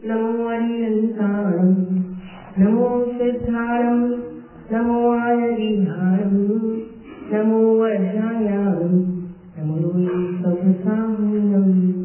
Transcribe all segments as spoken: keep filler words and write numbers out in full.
नमो अरिहंताणं नमो सिद्धाणं नमो आयरिहाणं नमो वर्षायां नमो सबसाहुणं।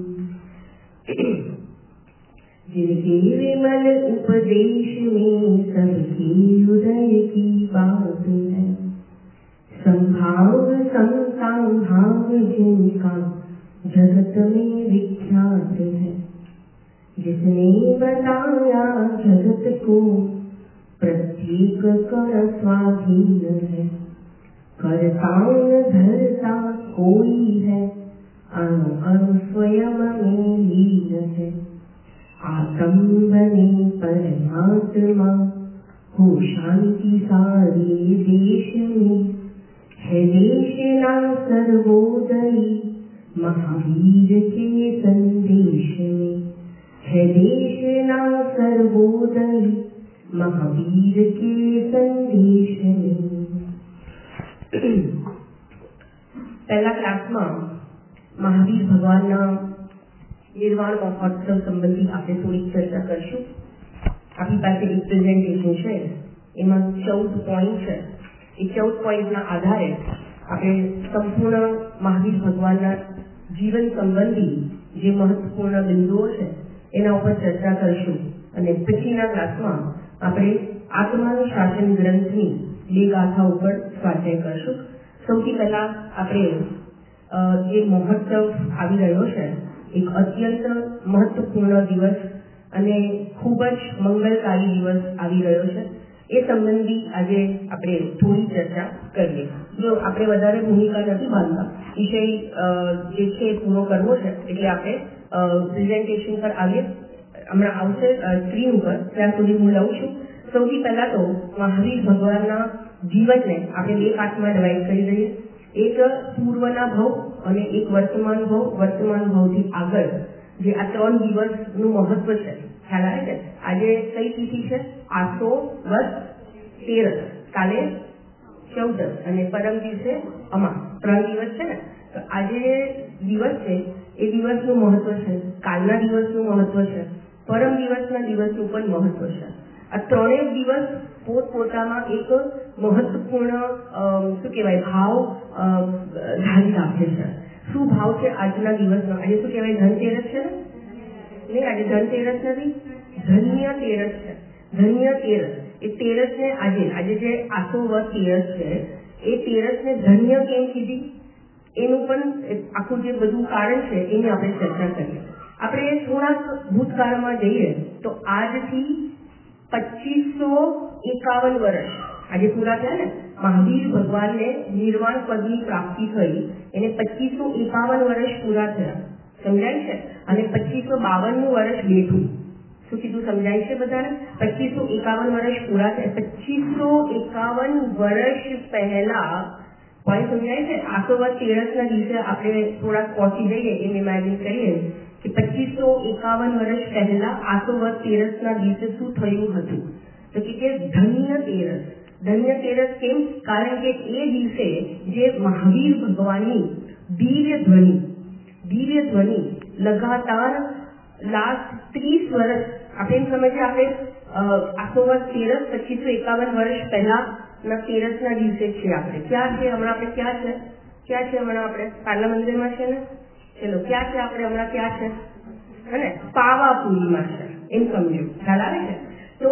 जिनके विमल उपदेश में सबके उदय की बात है, संभाव संभाव जिनका जगत में विख्यात है। जिसने बताया जगत को प्रत्येक कर स्वाधीन है, करता धरता कोई है, अणु अणु स्वयं में लीन है। आत्म बने परमात्मा हो शांति सारे देश में, है देश ना सर्वोदयी महावीर के संदेश में, है देश ना सर्वोदयी महावीर के संदेश में। पहला क्लास में महावीर भगवान निर्वाण महोत्सव संबंधी आपणे थोड़ी चर्चा करशुं। आपणी पासे एक प्रेजेंटेशन है, एमां चौदह पॉइंट है। ए चौदह पॉइंट ना आधारे आपणे संपूर्ण महावीर भगवान जीवन संबंधी जे महत्वपूर्ण बिंदुओं है एना उपर चर्चा करशुं। अने पछीना क्लासमां आपणे आत्मानुं शासन ग्रंथनी બે ગાથા ઉપર સ્વાધ્યાય કરશું। સૌથી પહેલા આપણે જે મહોત્સવ આવી રહ્યો છે, એક અત્યંત મહત્વપૂર્ણ દિવસ અને ખૂબ જ મંગલકારી દિવસ આવી રહ્યો છે, એ સંબંધી આજે આપણે થોડી ચર્ચા કરીએ। જો આપણે વધારે ભૂમિકા નથી બાંધતા, વિષય જે છે પૂરો કરવો છે, એટલે આપણે પ્રેઝન્ટેશન પર આવીએ। હમણાં આવશે સ્ક્રીન ઉપર, ત્યાં સુધી હું લઉં છું। સૌથી પહેલા તો મહાવીર ભગવાનના જીવનને આપણે બે પાર્ટમાં ડિવાઈડ કરી દઈએ। એક પૂર્વના ભવ અને એક વર્તમાન ભવ। વર્તમાન ભવથી આગળ જે આ ત્રણ દિવસનું મહત્વ છે, ખ્યાલ આવે છે? આજે કઈ તિથિ છે? આસો વદ તેરસ, કાલે ચૌદસ અને પરમ દિવસે અમાસ, ત્રણ દિવસ છે ને। તો આજે દિવસ છે એ દિવસનું મહત્વ છે, કાલના દિવસનું મહત્વ છે, પરમ દિવસના દિવસનું પણ મહત્વ છે। આ ત્રણેય દિવસ પોતપોતામાં એક મહત્વપૂર્ણ શું કહેવાય ભાવ ધારી રાખે છે। શું ભાવ છે આજના દિવસનો? આજે શું કહેવાય? ધનતેરસ છે ને? નહીં, આજે ધનતેરસ નથી, ધન્ય તેરસ છે। ધન્ય તેરસ એ તેરસ ને આજે આજે જે આસો વદ તેરસ છે, એ તેરસ ને ધન્ય કેમ કીધી એનું પણ આખું જે બધું કારણ છે એની આપણે ચર્ચા કરીએ। આપણે થોડાક ભૂતકાળમાં જઈએ તો આજથી પચીસો એકાવન વર્ષ આજે પૂરા થયા ને, મહાવીર ભગવાનને નિર્વાણ પદની પ્રાપ્તિ થઈ એને પચીસો એકાવન વર્ષ પૂરા થયા, સમજાય છે? અને પચીસો બાવનનું વર્ષ બેઠું, શું કીધું? સમજાય છે બધાને? પચીસો એકાવન વર્ષ પૂરા થયા। પચીસો એકાવન વર્ષ પહેલા પોઈન્ટ સમજાય છે? આસો વદ તેરસના દિવસે આપણે થોડાક પહોંચી જઈએ એમ ઇમેજિન કરીએ કે પચીસો એકાવન વર્ષ પહેલા આસો વદ તેરસના દિવસે શું થયું હતું? તો કે ધન્ય તેરસ। ધન્ય તેરસ કેમ? કારણ કે એ દિવસે જે મહાવીર ભગવાનની દિવ્ય ધ્વનિ દિવ્ય ધ્વનિ લગાતાર લાસ્ટ ત્રીસ વર્ષ આપણે એમ સમજીએ, આપણે આસો વદ તેરસ પચીસો એકાવન વર્ષ પહેલા ના તેરસના દિવસે છે। આપણે ક્યાં છે હમણાં? આપણે ક્યાં છે? ક્યાં છે હમણાં? આપણે કાલના મંદિરમાં છે ને? ચલો, ક્યાં છે આપણે હમણાં? ક્યાં છે? હે ને? પાવાપુરીમાં છે, એમ સમજો, ખ્યાલ આવે છે? તો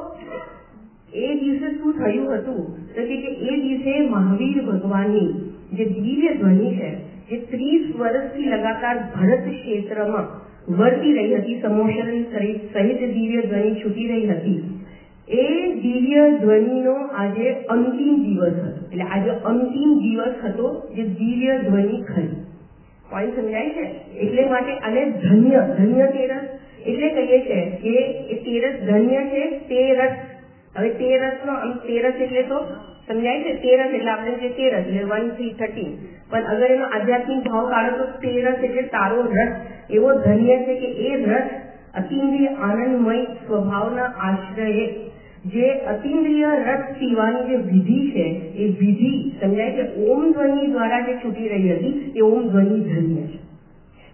એ દિવસે શું થયું હતું? તો કે એ દિવસે મહાવીર ભગવાનની જે દિવ્ય ધ્વનિ છે, જે ત્રીસ વર્ષથી લગાતાર ભરત ક્ષેત્રમાં વર્તી રહી હતી, સમોષણ સહિત દિવ્ય ધ્વનિ છૂટી રહી હતી, એ દિવ્ય ધ્વનિનો આજે અંતિમ દિવસ હતો। એટલે આજે અંતિમ દિવસ હતો જે દિવ્ય ધ્વનિ ખરી। પોઈન્ટ સમજાય છે? એટલે માટે આને ધન્ય ધન્ય તેરસ એટલે કહીએ છીએ કે એ તેરસ ધન્ય છે। તેરસ, હવે તેરસનો તેરસ એટલે તો સમજાય છે? તેરસ એટલે આપણે જે તેરસ એટલે વન થ્રી થર્ટીન, પણ અગર એનો આધ્યાત્મિક ભાવ કાઢો તો તેરસ એટલે તારો રસ એવો ધન્ય છે કે એ રસ અતિન્દ્રિય આનંદમય સ્વભાવના આશ્રયે જે અતિન્દ્રિય રસ પીવાની જે વિધિ છે, એ વિધિ સમજાય છે ઓમ ધ્વનિ દ્વારા જે છૂટી રહી હતી, એ ઓમ ધ્વનિ ધન્ય છે।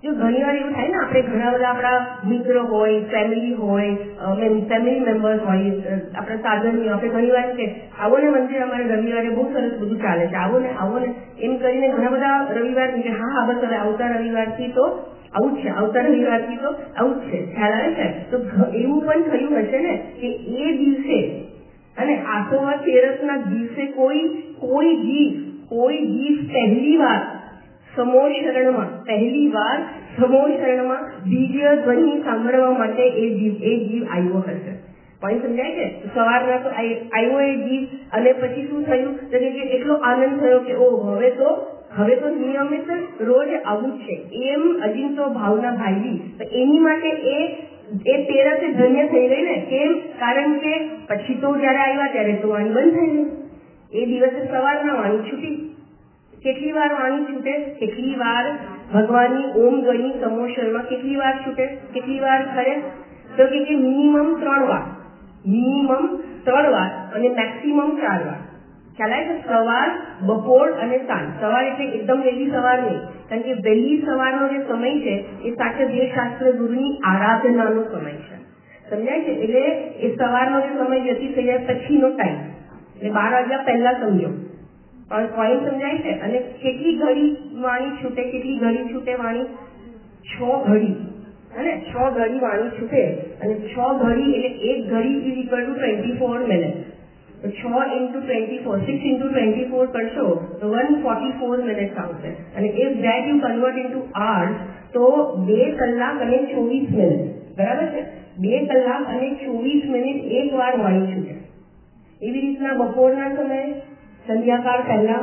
જો ઘણી વાર એવું થાય ને, આપણે ઘણા બધા આપણા મિત્રો હોય, ફેમિલી હોય, ફેમિલી મેમ્બર્સ હોય, આપણા સાધન આપણે ઘણી વાર કે આવો ને મંદિર અમારે રવિવારે બહુ સરસ બધું ચાલે છે, આવો ને આવો ને એમ કરીને ઘણા બધા રવિવાર કે હા હા બસ હવે આવતા રવિવારથી તો આવું જ છે, આવતા રવિવારથી તો આવું જ છે, ખ્યાલ આવે છે. તો એવું પણ થયું હશે ને કે એ દિવસે અને આસોવા તેરસના દિવસે કોઈ કોઈ જીવ કોઈ જીવ પહેલી વાર સમો શરણમાં પહેલી વાર સમો શરણમાં દિવ્ય ધ્વનિ સાંભળવા માટે એ જીવ એ જીવ આવ્યો હશે. પોઈન્ટ સમજાય છે? સવારના તો આવ્યો એ જીવ અને પછી શું થયું તો કે એટલો આનંદ થયો કે ઓ હવે તો હવે તો નિયમિત રોજ આવું છે એમ અજિંતો ભાવના ભાવી. તો એની માટે એ એ તેરસે ધન્ય થઈ ગઈ ને. કેમ? કારણ કે પછી તો જયારે આવ્યા ત્યારે તો વાણી બંધ થઈ ગઈ. એ દિવસે સવારના વાણી છૂટી. કેટલી વાર વાણી છૂટે? કેટલી વાર ભગવાનની ઓમ ગણી સમોશરમાં કેટલી વાર છૂટે? કેટલી વાર ખરે? તો કે મિનિમમ ત્રણ વાર મિનિમમ ત્રણ વાર અને મેક્સિમમ ચાર વાર. ખ્યાલ આવે છે? સવાર, બપોર અને સાંજ. સવાર એટલે એકદમ વહેલી સવાર નહીં, કારણ કે વહેલી સવારનો જે સમય છે એ સાચે દેવશાસ્ત્ર ગુરુની આરાધનાનો સમય છે. સમજાય છે? એટલે એ સવારનો જે સમય વ્યતીત થઈ જાય પછીનો ટાઈમ એટલે બાર વાગ્યા પહેલા સમજો. પણ પોઈન્ટ સમજાય છે? અને કેટલી ઘડી વાણી છૂટે? કેટલી ઘડી છૂટે વાણી? છ ઘડી. અને છ ઘડી વાણી છૂટે અને છ ઘડી એટલે એક ઘડી is equal to twenty four minute. તો છ into twenty four six into twenty four કરશો તો વન ફોર્ટી ફોર મિનિટ આવશે. અને if that you convert into hours તો બે કલાક અને ચોવીસ મિનિટ. બરાબર છે? બે કલાક અને ચોવીસ મિનિટ એક વાર વાણી છૂટે. એવી રીતના બપોરના સમયે સંધ્યાકાળ પહેલા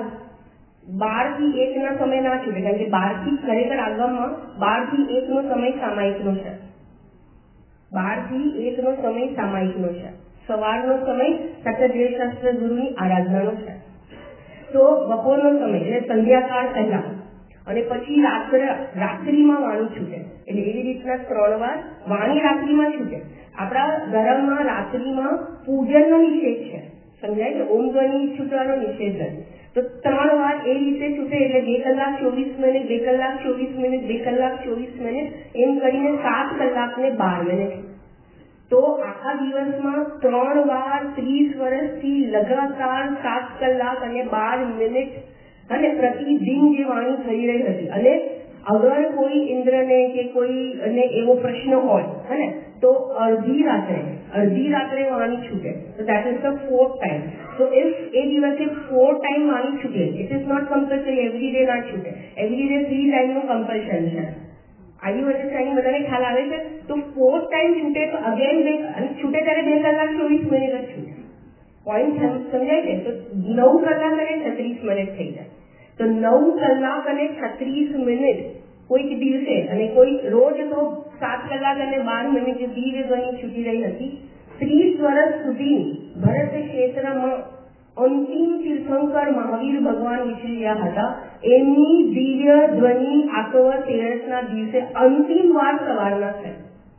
બાર થી એક ના સમય ના છૂટે, કારણ કે બાર થી ખરેખર આગમમાં બાર થી એક નો સમય સામાયિકનો છે. બાર થી એક નો સમય સામાયિકનો છે. સવારનો સમય સતત દેવશાસ્ત્ર ગુરુની આરાધનાનો છે. તો બપોરનો સમય એટલે સંધ્યાકાળ પહેલા અને પછી રાત્રે રાત્રિમાં વાણી છૂટે. એટલે એવી રીતના ત્રણ વાર વાણી રાત્રિમાં છૂટે. આપણા ધર્મમાં રાત્રિમાં પૂજનનો નિષેધ છે. સમજાય છે? ઓમ ધ્વનિ છૂટવાનો નિષેધ નથી. તો ત્રણ વાર એ રીતે છૂટે એટલે બે કલાક ચોવીસ મિનિટ બે કલાક ચોવીસ મિનિટ બે કલાક ચોવીસ મિનિટ એમ કરીને સાત કલાક ને બાર મિનિટ. તો આખા દિવસમાં ત્રણ વાર ત્રીસ વર્ષથી લગાતાર સાત કલાક અને બાર મિનિટ અને પ્રતિદિન જે વાણી થઈ રહી હતી. અને અગર કોઈ ઇન્દ્રને કે કોઈ અને એવો પ્રશ્ન હોય ને તો અડધી રાત્રે અડધી રાત્રે વાણી છૂટે. તો that is the fourth time. તો ઇફ એ દિવસે ફોર ટાઈમ વાણી છૂટે, it is not compulsory every day ના છૂટે. એવરી ડે થ્રી ટાઈમનું કમ્પલ્શન છે. આવી વચ્ચે બધાને ખ્યાલ આવે છે? તો ફોર્થ ટાઈમ છૂટે તો અગેન બે છૂટે ત્યારે બે કલાક ચોવીસ મિનિટ જ છૂટે. પોઈન્ટ સમજાય છે? તો નવ કલાક અને છત્રીસ મિનિટ થઈ જાય. તો નવ કલાક અને છત્રીસ મિનિટ કોઈક દિવસે અને કોઈ રોજ તો સાત કલાક અને બાર મિનિટ દિવ્ય ધ્વનિ છૂટી રહી હતી. ત્રીસ વર્ષ સુધી ભરત ક્ષેત્રમાં અંતિમ તીર્થંકર મહાવીર ભગવાન વિચર્યા હતા. એમની દિવ્ય ધ્વનિ આસોવા તેરસના દિવસે અંતિમ વાર સવારના છે.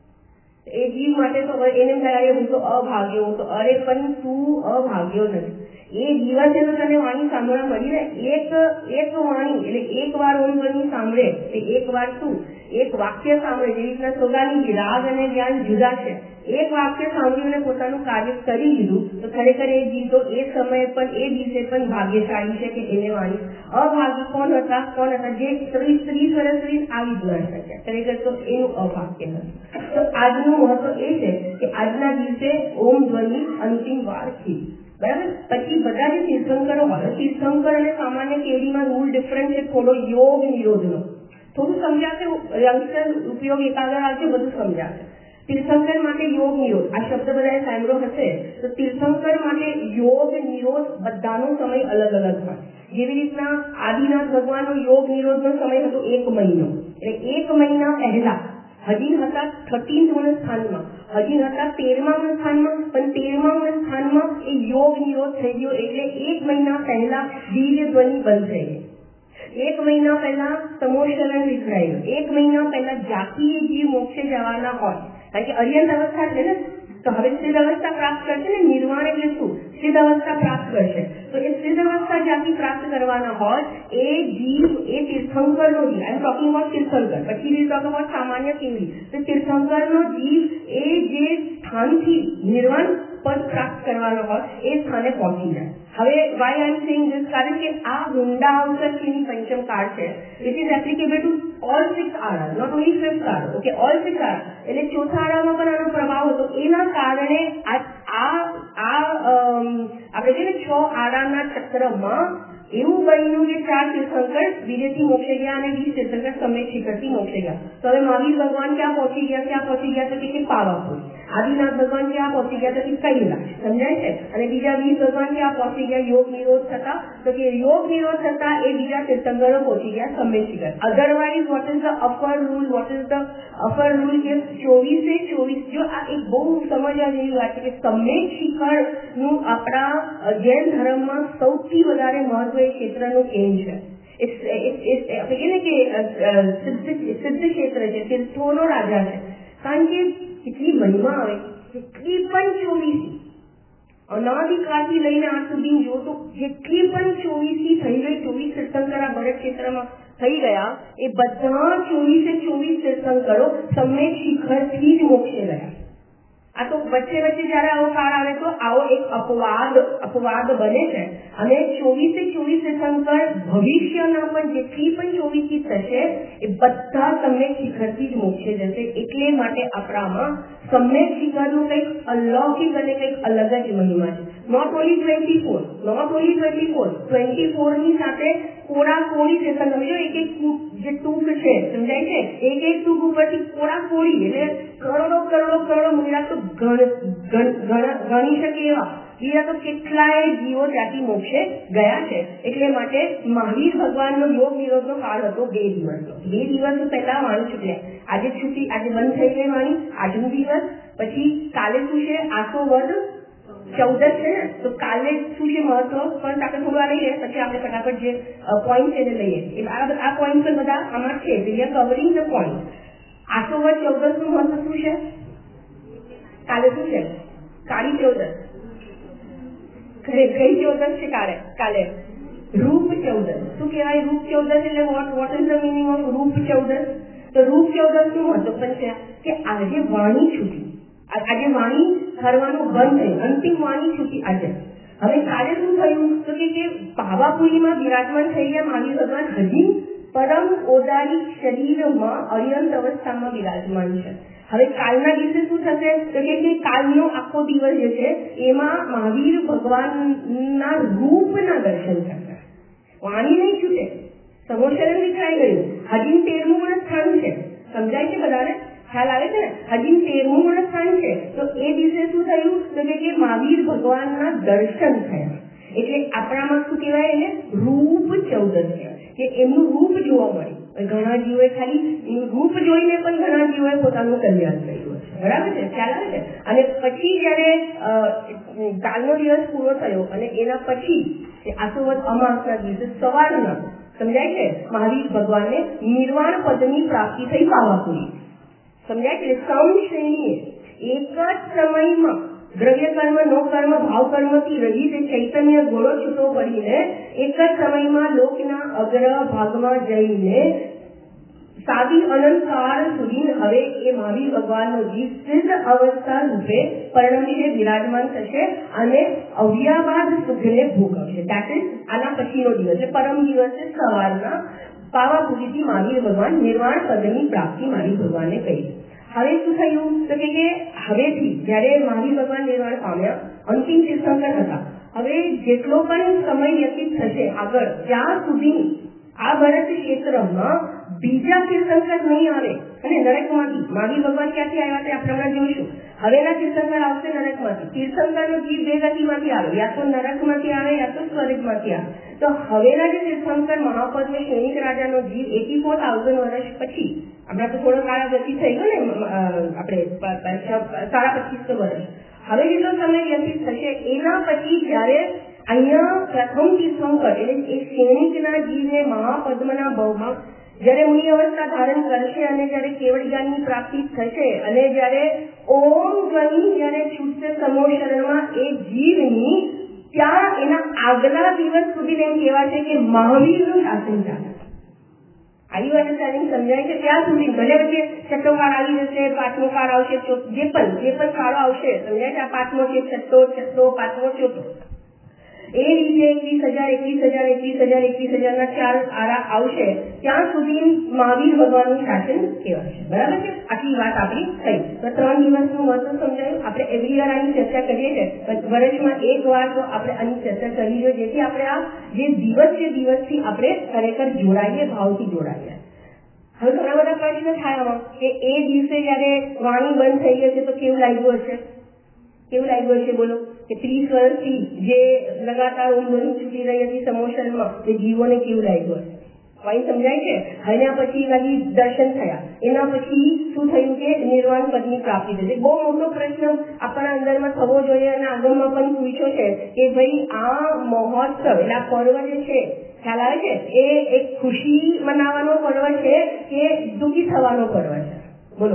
એ જીવ માટે તો એને થાય હું તો અભાગ્યો, હું તો અરે પણ તું અભાગ્યો નથી. એ દિવસે તો તને વાણી સાંભળવા મળી ને. એક એક વાણી એટલે એક વાર ઓમ ધ્વનિ સાંભળે એટલે એક વાર તું એક વાક્ય સાંભળે. જેવી રીતના સોગાની રાગ અને જ્ઞાન જુદા છે. એક વાક્ય સાંભળીને પોતાનું કાર્ય કરી લીધું તો ખરેખર એ જીવ તો એ સમયે પણ એ દિવસે પણ ભાગ્યશાળી છે કે એને વાણી. અભાગી કોણ હતા? કોણ હતા? જે ત્રીસ ત્રીસ વર્ષ સુધી આવી જ ન શકે. ખરેખર તો એનું અભાગ્ય નથી. તો આજનું મહત્વ એ છે કે આજના દિવસે ઓમ ધ્વનિ અંતિમ વાર થી. બરાબર? પછી બધા જે તીર્થંકરો હોય, તીર્થંકર અને સામાન્ય કેળીમાં રૂલ ડિફરન્ટ છે થોડો યોગ નિરોધનો. થોડું સમજાશે, યંગસ્ટર ઉપયોગ એકાગર આવશે, બધું સમજાશે. તીર્થંકર માટે યોગ નિરોધ આ શબ્દ બધાએ સાંભળ્યો હશે. તો તીર્થંકર માટે યોગ નિરોધ બધાનો સમય અલગ અલગ હોય. જેવી રીતના આદિનાથ ભગવાનનો યોગ નિરોધનો સમય હતો એક મહિનો. એટલે એક મહિના પહેલા હજી હતા થર્ટીન્થ મન સ્થાનમાં, હજી હતા તેરમા મન સ્થાનમાં, પણ તેરમા મન સ્થાનમાં એ યોગ નિરોધ થઈ ગયો. એટલે એક મહિના પહેલા દિવ્ય ધ્વનિ બંધ થઈ ગઈ. એક મહિના પહેલા સમોશરણ વિખરાયું. એક મહિના પહેલા જાતિ જીવ મોક્ષે જવાના હોય, કારણ કે અર્યંત અવસ્થા છે ને, તો હવે સિદ્ધ અવસ્થા પ્રાપ્ત કરશે ને નિર્વાણ એટલે શું? સિદ્ધ અવસ્થા પ્રાપ્ત કરશે. તો એ સિદ્ધ અવસ્થા જ્યાંથી પ્રાપ્ત કરવાના હોય એ જીવ એ તીર્થંકરનો જીવ, આઈ એમ ટોકિંગ અબાઉટ તીર્થંકર, પછી વી ટોક અબાઉટ સામાન્ય કેવડી. તો તીર્થંકરનો જીવ એ જે સ્થાનથી નિર્વાણ પદ પ્રાપ્ત કરવાનો હોય એ સ્થાને પહોંચી જાય. હવે why I am saying this, કારણ કે આ ઊંડા અવસરથી પંચમ કાળ છે, which is applicable to all six આરા, નોટ ઓનલી ફિફ્થ આરા. ઓકે, ઓલ સિક્સ આરા એટલે ચોથા આરામાં પણ આનો પ્રભાવ હતો. એના કારણે આ આ આપણે કહીએ ને છ આરાના ચક્રમાં એવું બન્યું કે ચાર તીર્થંકર વિદેશી મોક્ષે ગયા અને વીસ તીર્થંકર સમેત શિખરથી મોક્ષે ગયા. તો હવે મહાવીર ભગવાન ક્યાં પહોંચી ગયા? ક્યાં પહોંચી ગયા? તો કે પાવાપુર. આદિનાથ ભગવાન ક્યાં પહોંચી ગયા? તો કે કૈલાસ. સમજાય છે? અને બીજા વીસ ભગવાન ક્યાં પહોંચી ગયા? યોગ નિરોધ થતા, તો કે યોગ નિરોધ થતા એ બીજા તીર્થંકરો પહોંચી ગયા સમેત શિખર. Otherwise what is the upper rule? What is the upper rule? કે ચોવીસે ચોવીસ, જો આ એક બહુ સમજવા જેવી વાત છે કે સમેત શિખર નું આપણા જૈન ધર્મમાં સૌથી વધારે મહત્વ એ ક્ષેત્રનું કેમ છે. આપણે કહીએ ને કે સિદ્ધ ક્ષેત્ર છે, તીર્થોનો રાજા છે. કારણ કે કેટલી મહિમા આવે, જેટલી પણ ચોવીસી અનાદિકાળથી લઈને આજ સુધી જો તો જેટલી પણ ચોવીસી થઈ ગઈ, ચોવીસ તીર્થંકર આ ભરત ક્ષેત્રમાં થઈ ગયા, એ બધા ચોવીસે ચોવીસ તીર્થંકરો સમેત શિખરથી જ મોક્ષે ગયા. આ તો વચ્ચે વચ્ચે જયારે આવો કાળ આવે તો આવો એક અપવાદ અપવાદ બને છે. અને ચોવીસે ચોવીસ તીર્થંકર ભવિષ્યના પણ જેટલી પણ ચોવીસી થશે એ બધા સમ્યક શિખરથી જ મોક્ષે જશે. એટલે માટે આપણામાં સમ્યક શિખરનું કંઈક અલૌકિક અને કંઈક અલગ જ મહિમા છે. Not only twenty four not only twenty four twenty four ની સાથે કોડા કોડી તીર્થંકર, જો એક એક જે ટૂંક છે, સમજાય છે? એક એક ટૂંક ઉપરથી કોડા કોડી એટલે કરોડો કરોડો કરોડો મહિલા તો ગણી શકે એવા બીજા તો કેટલાય જીવો ત્યાંથી મોક્ષે ગયા છે. એટલે માટે મહાવીર ભગવાનનો યોગ નિરોધનો કાળ હતો બે દિવસનો. બે દિવસ પહેલા વાણી છૂટ્યા. આજે છૂટી, આજે બંધ થઈ ગઈ વાણી, આજનો દિવસ. પછી કાલે શું છે? આસો વદ ચૌદસ છે ને, તો કાલે શું છે મહત્વ? પણ આપણે થોડું આ લઈએ, પછી આપણે ફટાફટ જે પોઈન્ટ એને લઈએ. આ પોઈન્ટ પણ બધા આમાં છે, we are covering the point. આસો વદ ચૌદસ નું મહત્વ શું છે? કાલે શું છે? કાળી ચૌદસ. કઈ ચૌદસ છે કાલે? કાલે રૂપ ચૌદસ. શું કહેવાય રૂપ ચૌદસ? એટલે what what is the meaning of Roop Chaudas? તો રૂપ ચૌદસ નું મહત્વ પણ છે કે આજે વાણી છૂટી, આજે વાણી ફરવાનું બંધ થયું, અંતિમ વાણી છૂટી આજે. હવે કાલે શું થયું? તો કે પાવાપુરીમાં બિરાજમાન થઈ ગયા મહાવીર ભગવાન હજી પરમ ઓદારી શરીરમાં અર્યંત અવસ્થામાં બિરાજમાન છે. હવે કાલના દિવસે શું થશે? તો કે કાલનો આખો દિવસ જે છે એમાં મહાવીર ભગવાનના રૂપના દર્શન થશે. વાણી નહીં છૂટે, સમોશરણ વિખરાઈ ગયું. હજી તેરમું ગુણ સ્થાન છે, સમજાય છે બધાને? ખ્યાલ આવે છે ને? હજી તેરમું ગુણ સ્થાન છે. તો એ દિવસે શું થયું? તો કે મહાવીર ભગવાનના દર્શન થયા. એટલે આપણામાં શું કહેવાય? એને રૂપ ચૌદસ કહેવાય કે એમનું રૂપ જોવા મળ્યું. ઘણા જીવોએ ખાલી રૂપ જોઈને પણ ઘણા જીવોએ પોતાનું કલ્યાણ કર્યું છે. બરાબર છે? ખ્યાલ આવે છે? અને પછી જયારે કાલનો દિવસ પૂરો થયો અને એના પછી આસોવદ અમાસના દિવસે સવારના, સમજાય છે, મહાવીર ભગવાનને નિર્વાણ પદની પ્રાપ્તિ થઈ પાવાપુરી. સમજાય છે? સૌ શ્રેણીએ એક જ સમયમાં દ્રવ્ય કર્મ, નો કર્મ, ભાવ કર્મથી રહિત ચૈતન્ય ઘોડો છૂટો પડીને એક જ સમયમાં લોકના અગ્ર ભાગમાં જઈને સાદી અનંતકાળ સુધી હવે એ મહાવીર ભગવાનનો જીવ સિદ્ધ અવસ્થા રૂપે પરિણમીને બિરાજમાન થશે અને અવ્યાબાદ સુખને ભોગવશે. દેટ ઇઝ આના પછીનો દિવસ એટલે પરમ દિવસે સવારના પાવાપુરીથી મહાવીર ભગવાન નિર્વાણ પદની પ્રાપ્તિ મહાવીર ભગવાને કરી. હવે શું થયું? તો કે હવેથી જયારે મહાવીર ભગવાન નિર્વાણ પામ્યા, અંતિમ તીર્થંકર હતા. હવે જેટલો પણ સમય વ્યતીત થશે આગળ, ત્યાં સુધી આ ભરત ક્ષેત્રમાં બીજા તીર્થંકર નહીં આવે અને નરકમાંથી મહાવીર ભગવાન ક્યાંથી આવ્યા તે આપણે હમણાં જોઈશું. હવેના તીર્થંકર આવશે નરકમાંથી. તીર્થંકરનો જીવ બે ગતિમાંથી આવે, યા તો નરકમાંથી આવે યા તો સ્વર્ગમાંથી આવે. તો હવેના જે તીર્થંકર મહાપદ્મ સૈનિક રાજાનો જીવ એટી ફોર થાઉઝન્ડ વર્ષ પછી, હમણાં તો થોડો કાળ વ્યતીત થઈ ગયો ને, આપણે સાડા પચીસો વર્ષ, હવે જેટલો સમય વ્યતીત થશે એના પછી જયારે અહીંયા પ્રથમ તીર્થંકર એટલે એ સૈનિકના જીવને મહાપદ્મના ભાવમાં જયારે મુનિ અવસ્થા ધારણ કરશે અને જયારે કેવળ જ્ઞાનની પ્રાપ્તિ થશે અને જયારે ઓમ ધ્વનિ જયારે છૂટશે સમૂહ શરણમાં એ જીવની ત્યાં એના આગલા દિવસ સુધી એમ કહેવાય છે કે મહાવીરનું શાસન ચાલે. આયુ અન્ડરસ્ટેન્ડિંગ સમજાય છે ત્યાં સુધી ભલે વચ્ચે છઠ્ઠો કાળ આવી જશે, પાંચમો કાળ આવશે, જે પણ જે પણ કાળો આવશે સમજાય છે. આ પાંચમો છે, છઠ્ઠો છઠ્ઠો પાંચમો ચોથો એ રીતે એકવીસ હજાર એકવીસ હજાર એકવીસ હજાર એકવીસ હજાર ના ચાર આરા આવશે ત્યાં સુધી મહાવીર ભગવાનનું શાસન કહેવાશે. બરાબર છે. આટલી વાત આપણી થઈ. તો ત્રણ દિવસનું મહત્વ સમજાયું. આપણે એવરી યર આની ચર્ચા કરીએ છીએ, વર્ષમાં એક વાર તો આપણે આની ચર્ચા કરવી જોઈએ, જેથી આપણે આ જે દિવસ છે દિવસથી આપણે ખરેખર જોડાઈએ, ભાવથી જોડાઈએ. હવે ઘણા બધા પ્રશ્ન થાય કે એ દિવસે જયારે વાણી બંધ થઈ જશે તો કેવું લાગ્યું હશે? કેવું લાગ્યું હશે બોલો? કે ત્રીસ વર્ષથી જે લગાતાર ઓમ ધ્વનિ છૂટી રહી હતી સમોશનમાં તે જીવોને કેવું લાગ્યું હશે? વાણી સમજાય છે. એના પછી ખાલી દર્શન થયા, એના પછી શું થયું કે નિર્વાણ પદની પ્રાપ્તિ થશે. બહુ મોટો પ્રશ્ન આપણા અંદરમાં થવો જોઈએ અને આગળમાં પણ પૂછ્યો છે કે ભાઈ આ મહોત્સવ એટલે આ પર્વ જે છે ખ્યાલ આવે છે એ એક ખુશી મનાવવાનો પર્વ છે કે દુઃખી થવાનો પર્વ છે? બોલો,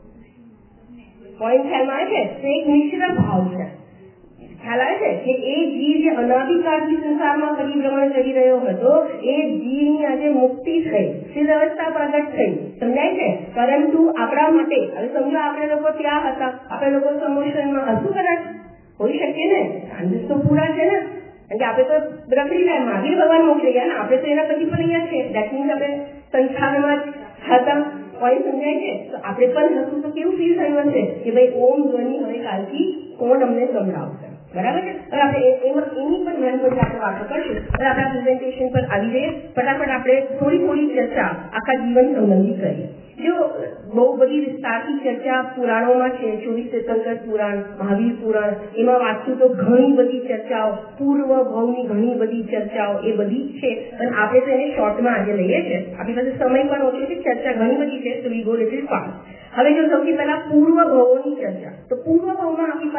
પોઈન્ટ ખ્યાલમાં આવે છે? તો એક મિશ્ર ભાવ છે. ખ્યાલ આવે છે કે એ જીવ જે અનાદિકાળથી સંસારમાં પરિભ્રમણ કરી રહ્યો હતો એ જીવની આજે મુક્તિ થઈ, સ્થિર અવસ્થા પ્રગટ થઈ, સમજાય છે. પરંતુ આપણા માટે હવે સમજો આપણે લોકો ત્યાં હતા, આપણે લોકો સમોશનમાં હશું કદાચ હોઈ શકીએ ને, ચાન્સીસ તો પૂરા છે ને, કારણ કે આપણે તો રખડી જાય મહાવીર ભગવાન મોકલી ગયા ને, આપણે તો એના પછી પણ અહીંયા છે. દેટ મીન્સ આપણે સંસ્થાનમાં હતા. પોઈન્ટ સમજાય છે. તો આપણે પણ હશું તો કેવું ફીલ થયું હશે કે ભાઈ ઓમ ધ્વનિ હવે કાલથી કોણ અમને સંભળાવશે? બરાબર છે. હવે આપણે એમાં એની પણ ઘણી બધી આપણે વાતો કરશું. હવે આપણા પ્રેઝન્ટેશન પર આવી જઈએ. ફટાફટ આપણે થોડી થોડી ચર્ચા આખા જીવન સંબંધી કરીએ. જો બહુ બધી વિસ્તારથી ચર્ચા પુરાણોમાં છે, ચોવીસ તીર્થંકર પુરાણ, મહાવીર પુરાણ, એમાં વાંચશું તો ઘણી બધી ચર્ચાઓ, પૂર્વ ભાવની ઘણી બધી ચર્ચાઓ એ બધી છે. પણ આપણે તો એને શોર્ટમાં આજે લઈએ છીએ, આપણી પાસે સમય પણ ઓછો છે, ચર્ચા ઘણી બધી છે, તો વી ગો લિટલ ફાસ્ટ. હવે જો સૌથી પહેલા પૂર્વ ભાવોની ચર્ચા, તો પૂર્વ ભાવમાં આપણી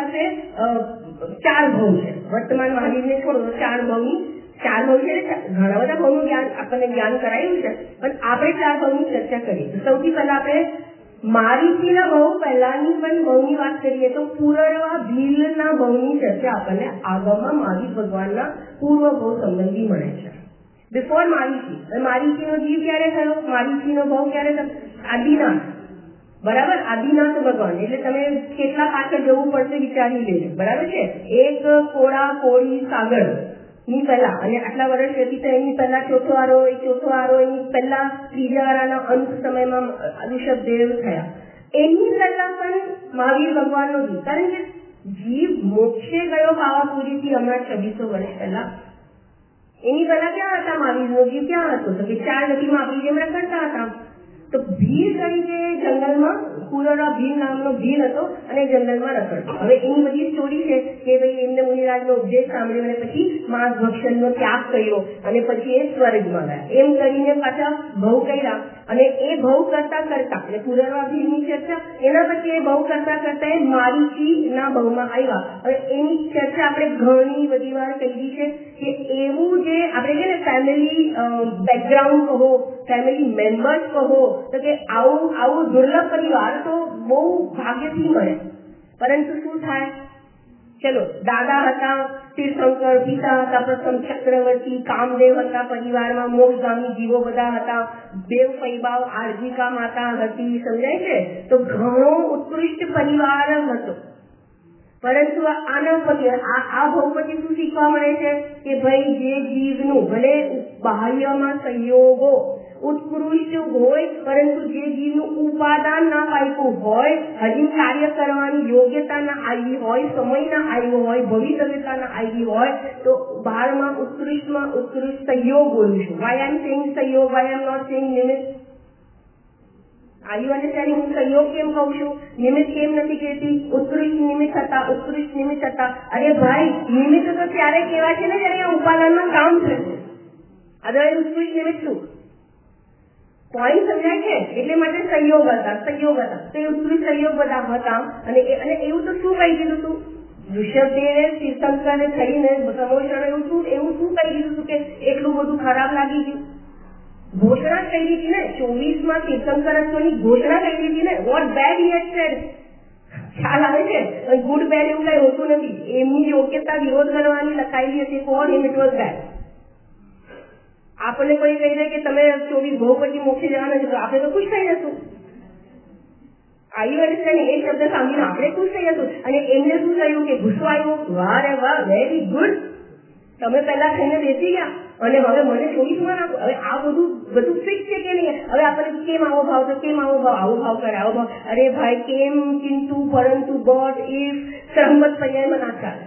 પાસે ચાર ભાવ છે. વર્તમાન મહાવીરને છોડો તો ચાર ભાવની ચાર ભાવ છે. ઘણા બધા ભાવનું જ્ઞાન આપણને જ્ઞાન કરાયું છે, પણ આપણે ચાર ભાવની ચર્ચા કરીએ. સૌથી પહેલા આપણે મારીચીના ભાવ પહેલાની પણ ભાવની વાત કરીએ તો પૂર્વવા ભીલના ભાવની ચર્ચા આપણને આગળમાં મહાવીર ભગવાનના પૂર્વ ભાવ સંબંધી મળે છે. બિફોર મારીચી, મારીચીનો જીવ ક્યારે થયો? મારીચીનો ભાવ ક્યારે થયો? આદિનાથ. બરાબર, આદિનાથ ભગવાન. એટલે તમે કેટલા પાછળ જવું પડશે વિચારી લેજો. બરાબર છે. એક કોળા કોળી સાગર ની પહેલા અને આટલા વર્ષ વ્યતીત એની પહેલા ચોથો આરો, એ ચોથો આરો એની પહેલા ત્રીજા આરાના અંત સમયમાં ઋષભદેવ થયા. એની પહેલા પણ મહાવીર ભગવાનનો જીવ, કારણ કે જીવ મોક્ષે ગયો પાવાપુરીથી હમણાં છવ્વીસો વર્ષ પહેલા. એની પહેલા ક્યાં હતા મહાવીરનો જીવ? ક્યાં હતો? તો કે ચાર નદીમાં આપણી જેમ રખડતા હતા. તો ભીલ તરીકે જંગલમાં પુરરા ભીલ નામનો ભીલ હતો અને જંગલમાં રખડતો. હવે એની બધી સ્ટોરી છે કે ભાઈ એમને મુનિરાજનો ઉપદેશ સાંભળ્યો અને પછી માંસ ભક્ષણનો ત્યાગ કર્યો અને પછી એ સ્વર્ગમાં ગયા. એમ કરીને પાછા ભવ કર્યા અને એ ભવ કરતા કરતા એટલે પુરરા ભીલની ચર્ચા, એના પછી એ ભવ કરતા કરતા એ મારીચી ના ભવમાં આવ્યા. હવે એની ચર્ચા આપણે ઘણી બધી વાર કરી છે કે એવું જે આપણે છે ને ફેમિલી બેકગ્રાઉન્ડ કહો, ફેમિલી મેમ્બર્સ કહો, તો કે આવું આવું દુર્લભ પરિવાર તો બહુ ભાગ્યથી મળે. પરંતુ શું થાય? ચલો, દાદા હતા તીર્થંકર, પિતા હતા પ્રથમ ચક્રવર્તી, કામદેવ હતા પરિવારમાં, મોક્ષગામી જીવો બધા હતા, દેવ ફૈબાવ આર્જિકા માતા હતી, સમજાય છે? તો ઘણો ઉત્કૃષ્ટ પરિવાર હતો. પરંતુ આના પછી આ આ ભાવ પછી શું શીખવા મળે છે કે ભાઈ જે જીવનું ભલે બાહ્યમાં સંયોગો ઉત્કૃષ્ટ હોય, પરંતુ જે જીવનું ઉપાદાન ના પામ્યું હોય, હજી કાર્ય કરવાની યોગ્યતા ના આવી હોય, સમય ના આવ્યો હોય, ભવિતવ્યતા ના આવી હોય, તો બહારમાં ઉત્કૃષ્ટમાં ઉત્કૃષ્ટ સંયોગ બોલું છું. વાય આઈ એમ સેઇંગ સંયોગ, why I am not saying નિમિત્ત? આવ્યું અને હું સંયોગ કેમ કહું છું, નિમિત્ત કેમ નથી કહેતી? ઉત્કૃષ્ટ નિમિત્ત હતા, ઉત્કૃષ્ટ નિમિત્ત હતા. અરે ભાઈ, નિમિત્ત તો ત્યારે કહેવાય છે ને જ્યારે ઉપાદાનમાં કામ થશે. અદરવાઇઝ ઉત્કૃષ્ટ નિમિત્ત શું? પોઈન્ટ સમજાય છે? એટલે માટે સંયોગ હતા, સંયોગ હતા. તો એ ઉત્કૃષ્ટ સંયોગ બધા હતા. અને અને એવું તો શું કહી દીધું હતું? ઋષભદેવે તીર્થંકરે થઈને સમોષણ એવું શું એવું શું કહી દીધું હતું કે એટલું બધું ખરાબ લાગી ગયું? ઘોષણા કરી દીધી ને, ચોવીસ માં તીર્થંકરત્વની ઘોષણા કરી દીધી ને. What bad he had said? ખ્યાલ આવે છે? છે. ગુડ બેડ એવું કઈ હોતું નથી. એમની યોગ્યતા વિરોધ કરવાની લખાયેલી હતી. For him it was bad. આપણને કોઈ કહી દે કે તમે ચોવીસ બહુ પછી મોક્ષે જવાના છો તો આપણે તો ખુશ થઈ જશું. આવી વર્ષ એ શબ્દ સાંભળીને આપણે ખુશ થઈ જશું. અને એમને શું થયું કે ગુસ્સો આવ્યો, વાહ રે વાહ, વેરી ગુડ, તમે પહેલા થઈને બેસી ગયા અને હવે મને ચોવીસમાં નાખો. હવે આ બધું બધું ફિક્સ છે કે નહીં? હવે આપણે કેમ આવો ભાવ તો કેમ આવો ભાવ, આવો ભાવ કરે, આવો ભાવ. અરે ભાઈ, કેમ, કિંતુ, પરંતુ, બટ, ઇફ, સહમત પર્યાયમાં ના ચાલે.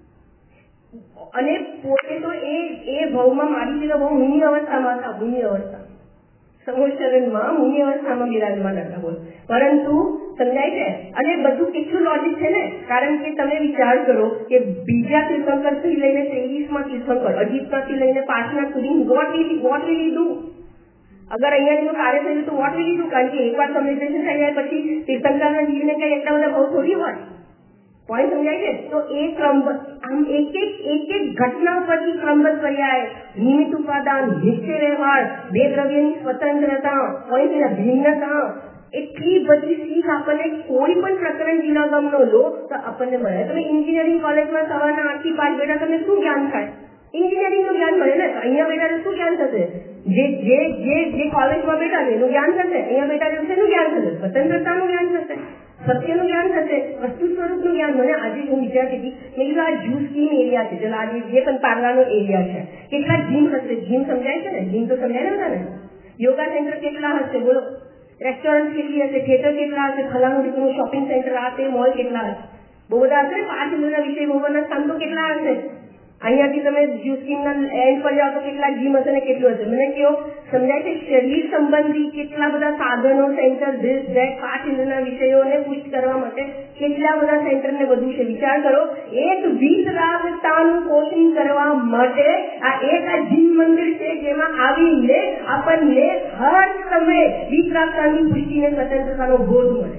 અને પોતે તો એ એ ભાવમાં મારી જગ્યા બહુ મુનિ અવસ્થામાં હતા. મુનિ અવસ્થા સમોચરણમાં મુનિ અવસ્થામાં બિરાજમાન હતા. બોલ, પરંતુ સમજાય છે. અને બધું કેટલું લોજિક છે ને, કારણ કે તમે વિચાર કરો કે બીજા તીર્થંકર થી લઈને ત્રેવીસમાં તીર્થંકર, અજીતમાંથી લઈને પાંચમા સુધી what will what will do? અગર અહીંયા કાર્ય થયું તો વોટ વિલ ડુ? કારણ કે એકવાર કમ્યુનિકેશન થઈ જાય પછી તીર્થંકરના જીવને કઈ એટલા બધા ભાવ થોડી હોય. પોઈન્ટ સમજાય છે? તો એ ક્રમ આમ એક એક એક એક ઘટના પરથી ક્રમબદ્ધ પર્યાય, નિમિત્ત ઉપાદાન, નિશ્ચય વ્યવહાર, બે દ્રવ્યની સ્વતંત્રતા, પોઈન્ટ ભિન્નતા, એટલી બધી શીખ આપણને કોઈ પણ પ્રકરણ જીવનાગમનો લો તો આપણને મળે. તમે એન્જિનિયરિંગ કોલેજમાં સવારના આઠ થી પાંચ બેઠા તમને શું જ્ઞાન થાય? એન્જિનિયરિંગ નું જ્ઞાન મળે ને. અહીંયા બેઠા તો શું જ્ઞાન થશે? જે જે જે જે કોલેજમાં બેઠા છે એનું જ્ઞાન થશે. અહીંયા બેઠા છે એનું જ્ઞાન થશે, સ્વતંત્રતાનું જ્ઞાન થશે, સત્યનું જ્ઞાન થશે, વસ્તુ સ્વરૂપનું જ્ઞાન. મને આજે હું વિચારતી હતી, મેં કીધું આ જ્યુ સ્કીમ એરિયા છે, ચલો આજે જે પણ પાર્લાનો એરિયા છે, કેટલા જીમ હશે? જીમ સમજાય છે ને? જીમ તો સમજાય ને બધાને. યોગા સેન્ટર કેટલા હશે બોલો? રેસ્ટોરન્ટ કેટલી હશે? થિયેટર કેટલા હશે? ફલાણું રીતનું શોપિંગ સેન્ટર, આ તે મોલ કેટલા હશે? બહુ બધા હશે ને. પાંચ મિનિટના વિષય ભવનના સ્થાન તો કેટલા હશે? અહીંયાથી તમે જ્યુ સ્કીમના એન્ડ પર જાઓ તો કેટલા જીમ હશે ને કેટલું હશે? મને કહો, સમજાય છે? શરીર સંબંધી કેટલા બધા સાધનો, સેન્ટર, ધીસ ધેટ, પાંચ ઇન્દ્રના વિષયોને પુષ્ટ કરવા માટે કેટલા બધા સેન્ટર ને બધું છે. વિચાર કરો, એક વિતરાગતાનું પોષણ કરવા માટે આ એક આ જીમ મંદિર છે, જેમાં આવીને આપણને હર સમયે વિતરાગતાની પુષ્ટિને સ્વતંત્રતાનો બોધ મળે.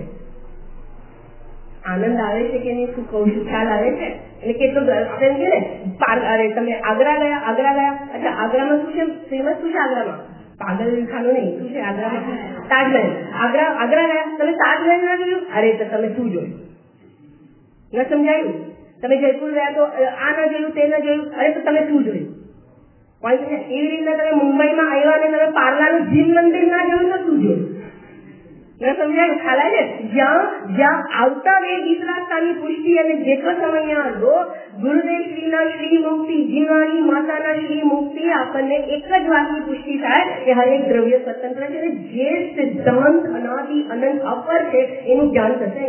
આનંદ આવે છે કે નહીં? શું કહું છું? ખ્યાલ આવે છે? એટલે કેટલું આપણે કે ને, અરે તમે આગ્રા ગયા, આગ્રા ગયા, અચ્છા આગ્રામાં શું છે ફેમસ? શું છે આગ્રામાં? પાગલ ખાનું નહીં, શું છે આગ્રામાં? તાજમહેલ. આગ્રા આગ્રા ગયા, તમે તાજમહેલ ના જોયું? અરે તો તમે શું જોયું? ન સમજાયું? તમે જયપુર ગયા તો આ ના જોયું, તે ના જોયું? અરે તો તમે શું જોયું? પોઈન્ટ છે. એવી રીતના તમે મુંબઈમાં આવ્યા અને તમે પાર્લાનું જીમ મંદિર ના જોયું તો શું જોયું? ન સમજાયું? ખ્યાલ આવે? જ્યાં જ્યાં આવતા એ વિતરાગતાની પુષ્ટિ અને જેટલો સમય લો, ગુરુદેવ શ્રીના શ્રી મુક્તિ, જીવવાની માતાના શ્રી મુક્તિ, આપણને એક જ વાતની પુષ્ટિ થાય કે હરેક દ્રવ્ય સ્વતંત્ર છે. જે સિદ્ધાંત અનાદિ અનંત અપર છે એનું જ્ઞાન થશે.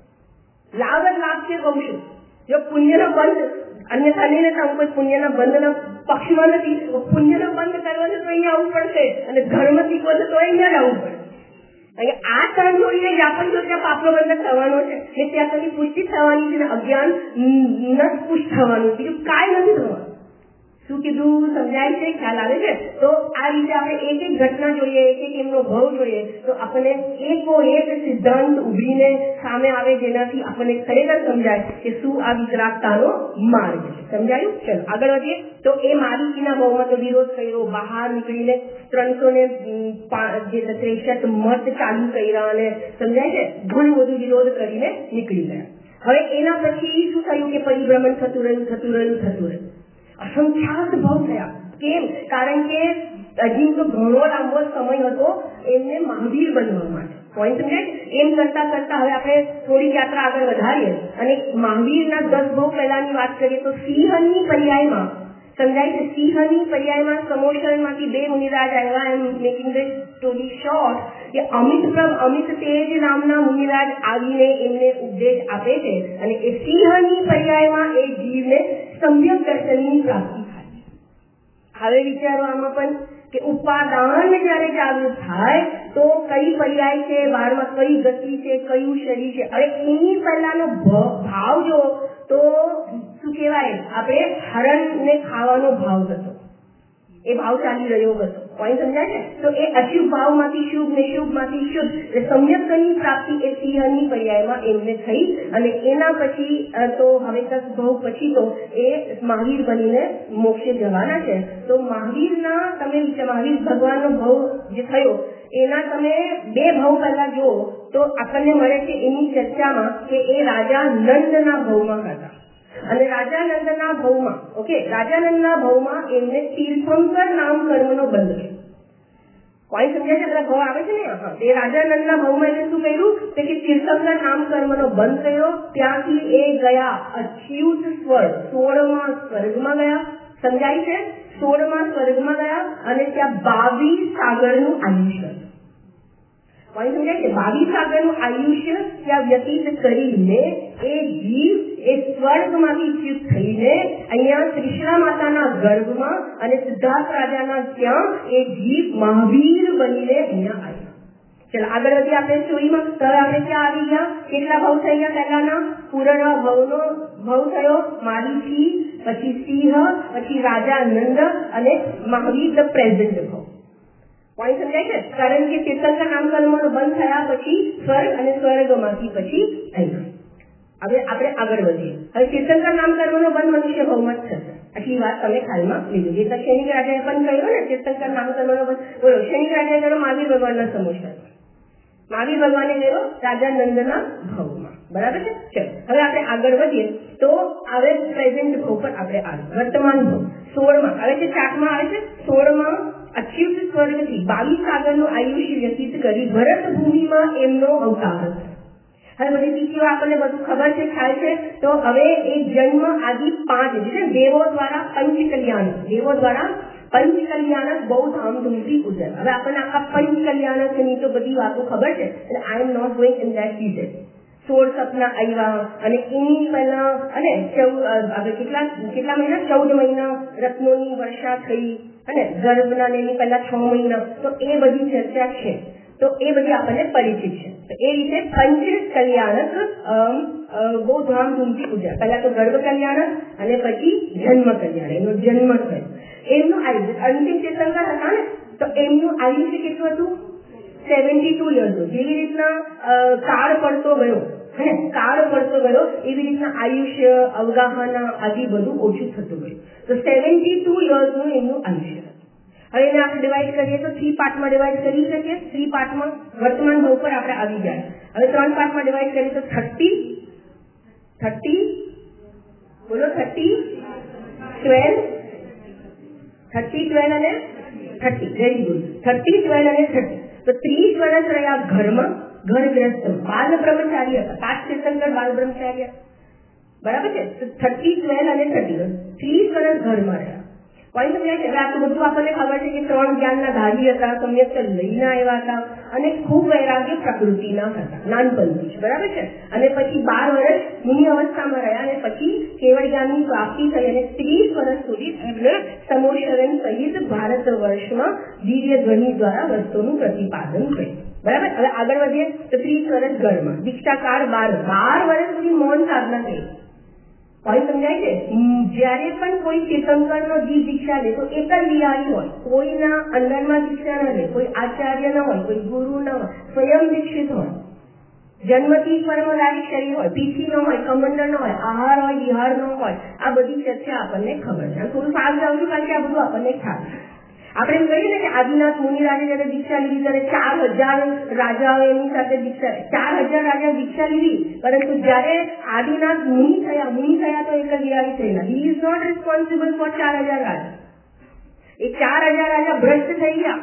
લાભ જ લાભ છે કહું છું. જો પુણ્યનો બંધ અન્યથા નહીં રહેતા, હું કોઈ પુણ્યના બંધના પક્ષમાં નથી. પુણ્યનો બંધ કરવાનો તો અહીંયા આવવું પડશે અને ધર્મ શીખવો તો અહીંયા જ આવવું પડશે. આ કર્મ જોડીને જ્યાં પણ જો ત્યાં પાપનો બંધ થવાનો છે ને ત્યાં સુધી પુષ્ટિ થવાની છે, અજ્ઞાન ન પુષ્ટ થવાનું, બીજું કાંઈ નથી થવાનું. શું કીધું? સમજાય છે? ખ્યાલ આવે છે? તો આ રીતે આપણે એક એક ઘટના જોઈએ, એક એક એમનો ભાવ જોઈએ તો આપણને એકો એક સિદ્ધાંત ઉભરીને સામે આવે, જેનાથી આપણને ખરેખર સમજાય કે શું આ વિતરાગતાનો માર્ગ છે. સમજાયું? ચલો આગળ વધીએ. તો એ માલિકીના ભાવમાં તો વિરોધ કર્યો, બહાર નીકળીને ત્રણસો ને જે ત્રેસઠ મત ચાલુ કર્યા અને સમજાય છે ઘણું બધું વિરોધ કરીને નીકળી ગયા. હવે એના પછી શું થયું કે પરિભ્રમણ થતું રહ્યું, થતું રહ્યું, થતું રહ્યું. અસંખ્યાત ભાવ થયા. કેમ? કારણ કે હજી તો ઘણો લાંબો સમય હતો એમને મહાવીર બનવા માટે. પોઈન્ટ સમજાય? એમ કરતા કરતા હવે આપણે થોડી યાત્રા આગળ વધારીએ અને મહાવીરના દસ ભાવ પહેલાની વાત કરીએ તો સિંહની પર્યાયમાં સમજાય છે. સિંહની પર્યાયમાં સમોષણમાંથી બે મુનિરાજ આવ્યા. Am making the story short કે અમિત પ્રભ અમિત તેજ નામના મુનિરાજ આવીને એમને ઉપદેશ આપે છે અને એ સિંહની પર્યાયમાં એ જીવને સમ્યક દર્શનની પ્રાપ્તિ થાય. હવે વિચારો આમાં પણ કે ઉપાદાન જયારે ચાલુ થાય તો કઈ પર્યાય છે, બારમાં કઈ ગતિ છે, કયું શરીર છે. હવે એની પહેલાનો ભાવ જો તો શું કહેવાય, આપણે હરણને ખાવાનો ભાવ હતો, એ ભાવ ચાલી રહ્યો હતો. પોઈન્ટ સમજાય છે? તો એ અશુભ ભાવમાંથી શુભ ને શુભમાંથી શુદ્ધ સમ્યકની પ્રાપ્તિ એ સિંહની પર્યાયમાં એમને થઈ અને એના પછી તો હવે તક ભાવ પછી તો એ મહાવીર બનીને મોક્ષે જવાના છે. તો મહાવીરના તમે મહાવીર ભગવાનનો ભાવ જે થયો એના તમે બે ભાવ પહેલા જુઓ તો આપણને મળે છે એની ચર્ચામાં કે એ રાજા નંદના ભાવમાં હતા અને રાજાનંદના ભાવમાં ઓકે રાજાનંદના ભાવમાં એમને તીર્થંકર નામ કર્મનો બંધ છે. પોઈન્ટ સમજાય છે? બધા ભાવ આવે છે ને. હા, એ રાજાનંદના ભાવમાં એટલે શું કર્યું કે તીર્થંકર નામ કર્મનો બંધ થયો. ત્યાંથી એ ગયા અચ્યુત સ્વર્ગ, સોળમાં સ્વર્ગમાં ગયા. સમજાય છે? સોળમાં સ્વર્ગમાં ગયા અને ત્યાં બાવીસ સાગરનું આયુષ્ય. પોઈન્ટ સમજાય છે? બાવીસ સાગરનું આયુષ્ય ત્યાં વ્યતીત કરીને એ જીવ એ સ્વર્ગમાંથી ચ્યુત થઈને અહીંયા કૃષ્ણા માતાના ગર્ભમાં અને સિદ્ધાર્થ રાજાના ત્યાં એ જીવ મહાવીર બનીને અહીંયા આવ્યા. ચલો આગળ વધી આપણે સ્ટોરીમાં. હવે આપણે ક્યાં આવી ગયા? કેટલા ભાવ થઈ ગયા? પહેલાના પૂર્ણ ભાવનો ભાવ થયો મારીચી, પછી સિંહ, પછી રાજા નંદ અને મહાવીર ધ પ્રેઝન્ટ ભાવ. પોઈન્ટ સમજાય છે? કારણ કે તીર્થંકર નામકર્મનો બંધ થયા પછી સ્વર્ગ અને સ્વર્ગમાંથી પછી અહીંયા. હવે આપણે આગળ વધીએ. હવે તીર્થંકર નામકર્મનો બંધ મનુષ્ય ભાવમાં જ થશે. આટલી વાત તમે ખ્યાલમાં લીધું. જે શનિક રાજાએ પણ કહ્યું ને તીર્થંકર નામકર્મનો બંધ. બોલો, શનિક રાજાએ કર્યો મહાવીર ભગવાનના સમોસા. મહાવીર ભગવાને કર્યો રાજા નંદના ભાવમાં. બરાબર છે? ચલો હવે આપણે આગળ વધીએ તો હવે પ્રેઝન્ટ ભાવ પર આપણે આવ્યું. વર્તમાન ભાવ સોળમાં આવે છે, ચાટમાં આવે છે. સોળમાં અચ્યુત સ્વર્ગથી બાવીસ સાગરનું આયુષ્ય વ્યતીત કરી ભરત ભૂમિમાં એમનો અવતાર હતો. હવે બધી તિથિઓ આપણને બધું ખબર છે, ખ્યાલ છે. તો હવે એ જન્મ આદિ પાંચ છે દેવો દ્વારા પંચકલ્યાણ, દેવો દ્વારા પંચકલ્યાણક બહુ ધામધૂમથી ઉજવે. હવે આપણને આખા પંચકલ્યાણકની તો બધી વાતો ખબર છે એટલે I am not going in that detail. સોળ સપના આવ્યા અને એની પહેલા અને ચૌદ કેટલા કેટલા મહિના ચૌદ મહિના રત્નોની વર્ષા થઈ અને ગર્ભના એની પહેલા છ મહિના. તો એ બધી ચર્ચા છે, તો એ બધી આપણને પરિચિત છે. તો એ રીતે પંચ કલ્યાણક બહુ ધામધૂમથી ઉજવ્યા. પહેલા તો ગર્ભ કલ્યાણક અને પછી જન્મ કલ્યાણ, એનો જન્મ થયો. એમનું આયુષ્ય અંતિમ તીર્થંકર હતા ને તો એમનું આયુષ્ય કેટલું હતું? Seventy two years. જેવી રીતના કાળ પડતો ગયો અને કાળ પડતો ગયો એવી રીતના આયુષ્ય અવગાહના આદિ બધું ઓછું થતું ગયું. તો સેવન્ટી ટુ યર્સનું એમનું આયુષ્ય. હવે એને આપણે ડિવાઈડ કરીએ તો થ્રી પાર્ટમાં ડિવાઈડ કરી શકીએ. થ્રી પાર્ટમાં વર્તમાન ભાવ પર આપણે આવી જાય. હવે ત્રણ પાર્ટમાં ડિવાઈડ કરીએ તો થર્ટી થર્ટી બોલો થર્ટી ટ્વેલ્વ થર્ટી ટ્વેલ્વ અને thirty. Very good. Thirty twelve અને થર્ટી. તો ત્રીસ વર્ષ રહ્યા ઘરમાં, ઘરગ્રસ્ત બાલ બ્રહ્મચારી હતા. પાંચ તીર્થંકર બાલ બ્રહ્મચારી હતા. બરાબર છે? તો થર્ટી ટ્વેલ્વ અને થર્ટી ત્રીસ વર્ષ ઘરમાં રહ્યા. પોઈન્ટ સમજાય છે? આટલું બધું આપણને ખબર છે કે ત્રણ જ્ઞાનના ધારી હતા, સમ્યક લઈને આવ્યા હતા અને ખૂબ વૈરાગ્ય પ્રકૃતિના હતા નાનપણથી. બરાબર છે? અને પછી બાર વર્ષ મુનિ અવસ્થામાં રહ્યા અને પછી કેવળ જ્ઞાનની પ્રાપ્તિ થઈ અને ત્રીસ વર્ષ સુધી એમને સમોશરણ સહિત ભારત વર્ષમાં દિવ્ય ધ્વનિ દ્વારા વસ્તુનું પ્રતિપાદન કર્યું. બરાબર? હવે આગળ વધીએ તો ત્રીસ વર્ષ ઘરમાં, દીક્ષાકાળ બાર બાર વર્ષ સુધી મૌન સાધના કરી. પોઈન્ટ સમજાય છે? જયારે પણ કોઈ તીર્થંકરનો જીવ દીક્ષા લે તો એક જ વિહારી હોય, કોઈના અંદરમાં દીક્ષા ન લે, કોઈ આચાર્ય ન હોય, કોઈ ગુરુ ન હોય, સ્વયં દીક્ષિત હોય, જન્મથી પરમધારી શરીર હોય, પીઠી ન હોય, કમંડળ ન હોય, આહાર હોય, વિહાર ન હોય. આ બધી ચર્ચા આપણને ખબર છે. થોડું સાર જાઉં છું કારણ કે આ બધું આપણને ખ્યાલ છે. આપણે એમ કહીએ ને કે આદિનાથ મુનિ રાજા જયારે દીક્ષા લીધી ત્યારે ચાર હજાર રાજાઓ એની સાથે દીક્ષા ચાર હજાર રાજા દીક્ષા લીધી, પરંતુ જયારે આદિનાથ મુનિ થયા મુનિ થયા તો એક જ વિહારી થયેલા. He is not responsible for ચાર હજાર રાજા. એ ચાર હજાર રાજા ભ્રષ્ટ થઈ ગયા.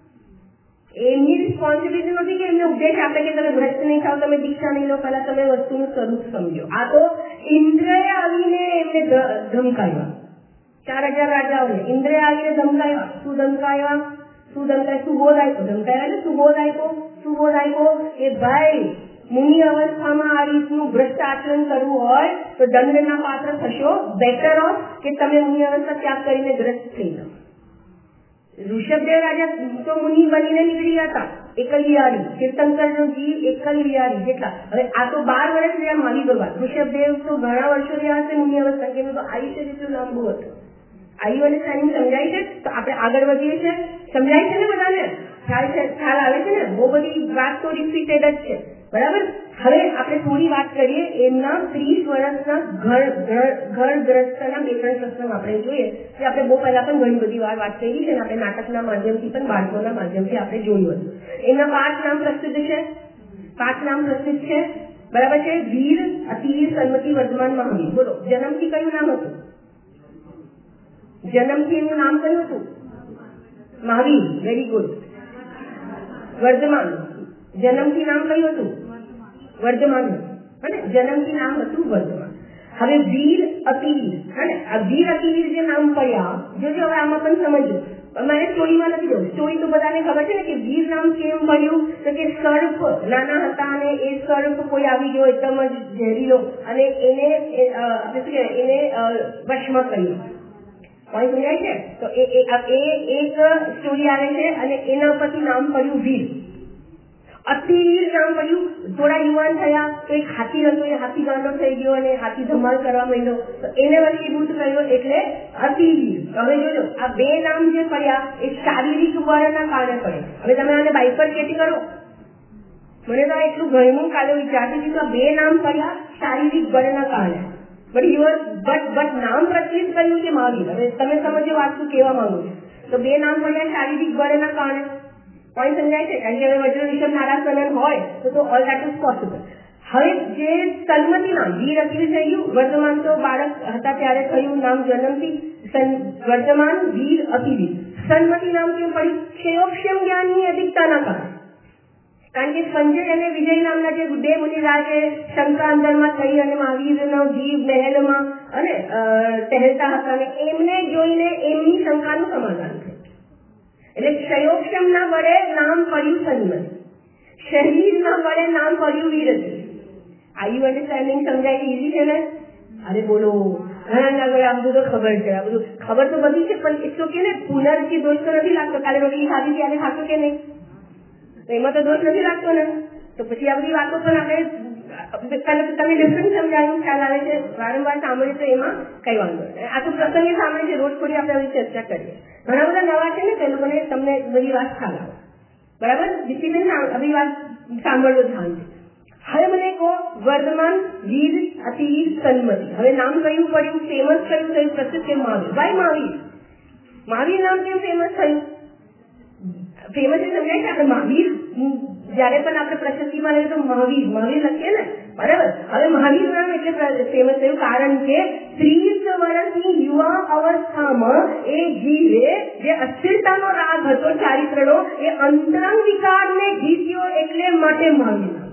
એમની રિસ્પોન્સિબિલિટી નથી કે એમને ઉપદેશ આપે કે તમે ભ્રષ્ટ નહીં થાવ, તમે દીક્ષા નહીં લો, પહેલા તમે વસ્તુનું સ્વરૂપ સમજો. આ તો ઇન્દ્રએ આવીને એમને ધમકાવ્યા. ચાર હજાર રાજાઓને ઇન્દ્રએ આવીને ધમકાવ્યા. શું ધમકાવ્યા? શું ધમકાય? સુબોધ આપ્યો. ધમકાવ્યા એટલે સુબોધ આપ્યો. સુબોધ આપ્યો કે ભાઈ મુનિ અવસ્થામાં આ રીતનું ભ્રષ્ટ આચરણ કરવું હોય તો દંડના પાત્ર થશો. બેટર ઓફ કે તમે મુનિ અવસ્થા ત્યાગ કરીને ગ્રસ્ત થઈ જાઓ. ઋષભદેવ રાજા તો મુનિ બનીને નીકળી હતા, એકલ વિહારી. તીર્થંકરનો જીવ એકલ વિહારી. જેટલા હવે આ તો બાર વર્ષ રહ્યા મહાવીર ભગવાન. ઋષભદેવ તો ઘણા વર્ષો રહ્યા હશે મુનિ અવસ્થા, કેમ તો આયુષ્ય જેટલું લાંબુ હતું. આઈ યુ અન્ડરસ્ટેન્ડિંગ સમજાય છે? તો આપણે આગળ વધીએ છીએ. સમજાય છે ને બધાને? ખ્યાલ છે? ખ્યાલ આવે છે ને? બહુ બધી વાત તો રિપીટેડ જ છે, બરાબર. હવે આપણે થોડી વાત કરીએ એમના ત્રીસ વર્ષના ઘર ઘર ગ્રસ્તના બે ત્રણ પ્રશ્નો આપણે જોઈએ કે આપણે બહુ પહેલા પણ ઘણી બધી વાર વાત કરી છે અને આપણે નાટકના માધ્યમથી પણ બાળકોના માધ્યમથી આપણે જોયું હતું. એમના પાંચ નામ પ્રસિદ્ધ છે. પાંચ નામ પ્રસિદ્ધ છે, બરાબર છે. વીર, અતિવીર, સન્મતિ, વર્ધમાન, મહાવીર. બોલો, જન્મથી કયું નામ હતું? જન્મથી એનું નામ કયું હતું? મહાવીર. Very good. વર્ધમાન, જન્મથી નામ કયું હતું? વર્ધમાન. અને જન્મથી નામ હતું વર્ધમાન. હવે વીર, અતિવીર, હે આ વીર અતિવીર જે નામ પડ્યા, જોજો હવે આમાં પણ સમજો. મારે સ્ટોરીમાં નથી જવું. સ્ટોરી તો બધાને ખબર છે ને કે વીર નામ કેમ પડ્યું? તો કે સર્પ નાના હતા અને એ સર્પ કોઈ આવી ગયો એકદમ જ ઝેરીલો અને એને આપણે શું કહેવાય એને વશમાં કર્યો. કોઈ સમજાય છે? તો એ એક સ્ટોરી આવે છે અને એના પરથી નામ પડ્યું વીર. અતિવીર નામ પડ્યું. થોડા યુવાન થયા તો એક હાથી હતો, એ હાથી ગાંડો થઈ ગયો અને હાથી ધમાલ કરવા માંડ્યો, તો એને વશીભૂત કર્યો એટલે અતિવીર. હવે જોજો આ બે નામ જે પડ્યા એ શારીરિક બળના કારણે પડે. હવે તમે આને બાયફર્કેટ કરો. મને તો એટલું ઘણું કાલે વિચારતી હતી કે બે નામ પડ્યા શારીરિક બળના કારણે, બટ યુવર બટ બટ નામ પ્રચલિત કર્યું કે મહાવીર. હવે તમે સમજો વાત શું કહેવા માંગુ છું. તો બે નામ પડ્યા શારીરિક બળના કારણે. પોઈન્ટ સમજાય છે? કારણ કે હવે વજ્ર ઋષભ નારાયણ હોય તો તો ઓલ દેટ ઇઝ પોસિબલ. હવે જે સન્મતિ નામ વીર અતિવીર થઈ ગયું. વર્ધમાન તો બાળક હતા ત્યારે થયું નામ જન્મથી. વર્ધમાન, વીર, અતિવીર. સન્મતિ નામ કેમ પડ્યું? ક્ષયોક્ષમ જ્ઞાનની અધિકતાના કારણે. કારણ કે સંજય અને વિજય નામના જે બે મુનિરાજે શંકા અંદરમાં થઈ અને મહાવીરનો જીવ મહેલમાં અને ટહેલતા હતા અને એમને જોઈને એમની શંકાનું સમાધાન થયું. એટલે ક્ષયોક્ષમ ના વડે નામ પડ્યું સન્મતિ, શરીર ના વડે નામ પડ્યું વીર. I you understanding? સમજાય? ઈઝી છે ને? અરે બોલો, ઘણા આગળ આ બધું તો ખબર છે. આ બધું ખબર તો બધી છે પણ એટલો કે ને પુનર્થી દોષ તો નથી લાગતો. કાલે રોટલી ખાધી ત્યારે ખાતો કે નહીં? એમાં તો દોષ નથી લાગતો ને. તો પછી આ બધી વાતો પણ આપણે તમે ડિફરન્ટ સમજાયું ખ્યાલ આવે છે. વારંવાર સાંભળે તો એમાં કઈ વાંધો નહીં. આ તો પ્રસંગે સાંભળે છે, રોજ થોડી આપણે આવી ચર્ચા કરીએ. ઘણા બધા નવા છે ને તે લોકોને તમને બધી વાત ખ્યાલ આવે, બરાબર. ડિસિપ્લિન બધી વાત સાંભળવો ધ્યાન છે. હવે મને કહો વર્ધમાન, વીર, અતિવીર, સન્મતિ. હવે નામ કયું પડ્યું? ફેમસ કયું થયું? પ્રસિદ્ધ કેમ? મહાવીર. ભાઈ મહાવીર. મહાવીર નામ કેમ ફેમસ થયું? ફેમસ એ સમજાય છે આપણે મહાવીર જયારે પણ આપણે પ્રશસ્તિમાં લઈએ તો મહાવીર મહાવીર લખીએ ને, બરાબર. હવે મહાવીર નામ એટલે ફેમસ થયું કારણ કે ત્રીસ વર્ષની યુવા અવસ્થામાં એ જીવે જે અસ્થિરતાનો રાગ હતો ચારિત્રનો એ અંતરંગ વિકારને જીત્યો એટલે માટે મહાવીર નામ.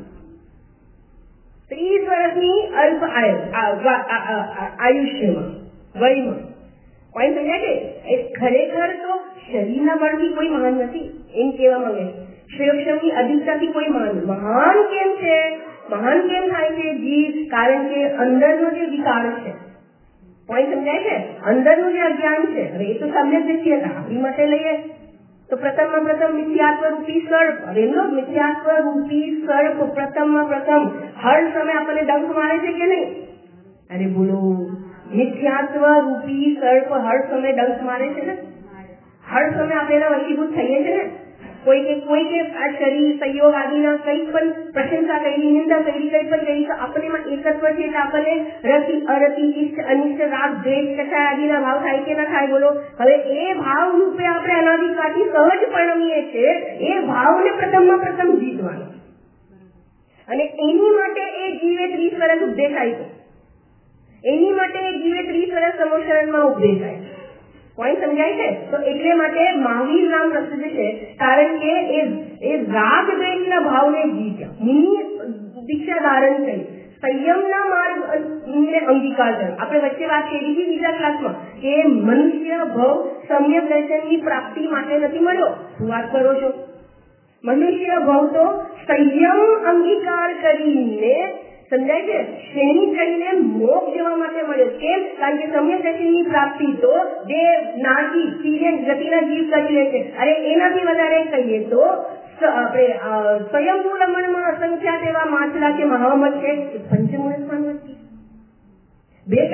ત્રીસ વર્ષની અલ્પ આયુષ્યમાં વયમાં કોઈ સમજાય છે? એ ખરેખર તો શરીરના બળથી કોઈ મહાન નથી એમ કહેવા માંગે છે. ક્ષયોક્ષમની અધિકતાથી કોઈ મહાન. મહાન કેમ છે? મહાન કેમ થાય છે જીવ? કારણ કે અંદરનો જે વિકાર છે, પોઈન્ટ સમજાય છે? અંદરનું જે અજ્ઞાન છે. હવે એ તો સમ્યક દ્રષ્ટિ આપણી માટે લઈએ તો પ્રથમમાં પ્રથમ મિથ્યાત્વ રૂપી સર્પ. હવે એમનો મિથ્યાત્વ રૂપી સર્પ પ્રથમમાં પ્રથમ હર સમય આપણને ડંખ મારે છે કે નહીં? અરે બોલો, મિથ્યાત્વ રૂપી સર્પ હર સમય ડંખ મારે છે ને? હર સમય આપણે એના વશીભૂત થઈએ છે ને? કોઈ કે કોઈ કે આ શરીર સહયોગ આદિના કંઈ પણ પ્રશંસા કરી, નિંદા કરી, કંઈ પણ કરી તો આપણને એકત્વ છે એટલે આપણને રતિ અરતિ ઇષ્ટ અનિષ્ટ રાગ દ્વેષ કચાય આદિના ભાવ થાય કે ના થાય? બોલો. હવે એ ભાવ રૂપે આપણે અનાદિકાળથી સહજ પરિણમીએ છીએ. એ ભાવને પ્રથમમાં પ્રથમ જીતવાનો અને એની માટે એ જીવે ત્રીસ વર્ષ ઉપદેશ આપ્યો. એની માટે એ જીવે ત્રીસ વર્ષ સમોશરણમાં ઉપદેશ આપ્યો. પોઈન્ટ સમજાય છે? તો એટલે માટે મહાવીર નામ પ્રસિદ્ધ છે કારણ કે એ રાગ દ્વેષના ભાવને જીત્યા. મુનિ દીક્ષા ધારણ થઈ, સંયમના માર્ગ અંગીકાર કર્યો. આપણે વચ્ચે વાત કરી હતી બીજા ક્લાસમાં કે મનુષ્ય ભવ સમ્યક દર્શનની પ્રાપ્તિ માટે નથી મળ્યો. શું વાત કરો છો? મનુષ્ય ભવ તો સંયમ અંગીકાર કરીને સમજાય છે શ્રેણી કરીને મોક્ષ જવા માટે મળ્યો. કેમ? કારણ કે સમ્યક દર્શનની પ્રાપ્તિ તો જે નાટી સિરિયન ગતિના જીવ કરી લે છે. અરે એનાથી વધારે કહીએ તો આપણે સ્વયંભૂ રમણમાં અસંખ્યાત એવા માછલા કે મહામત છે પંચમૂળ સ્થાન વચ્ચે બે કચાય જો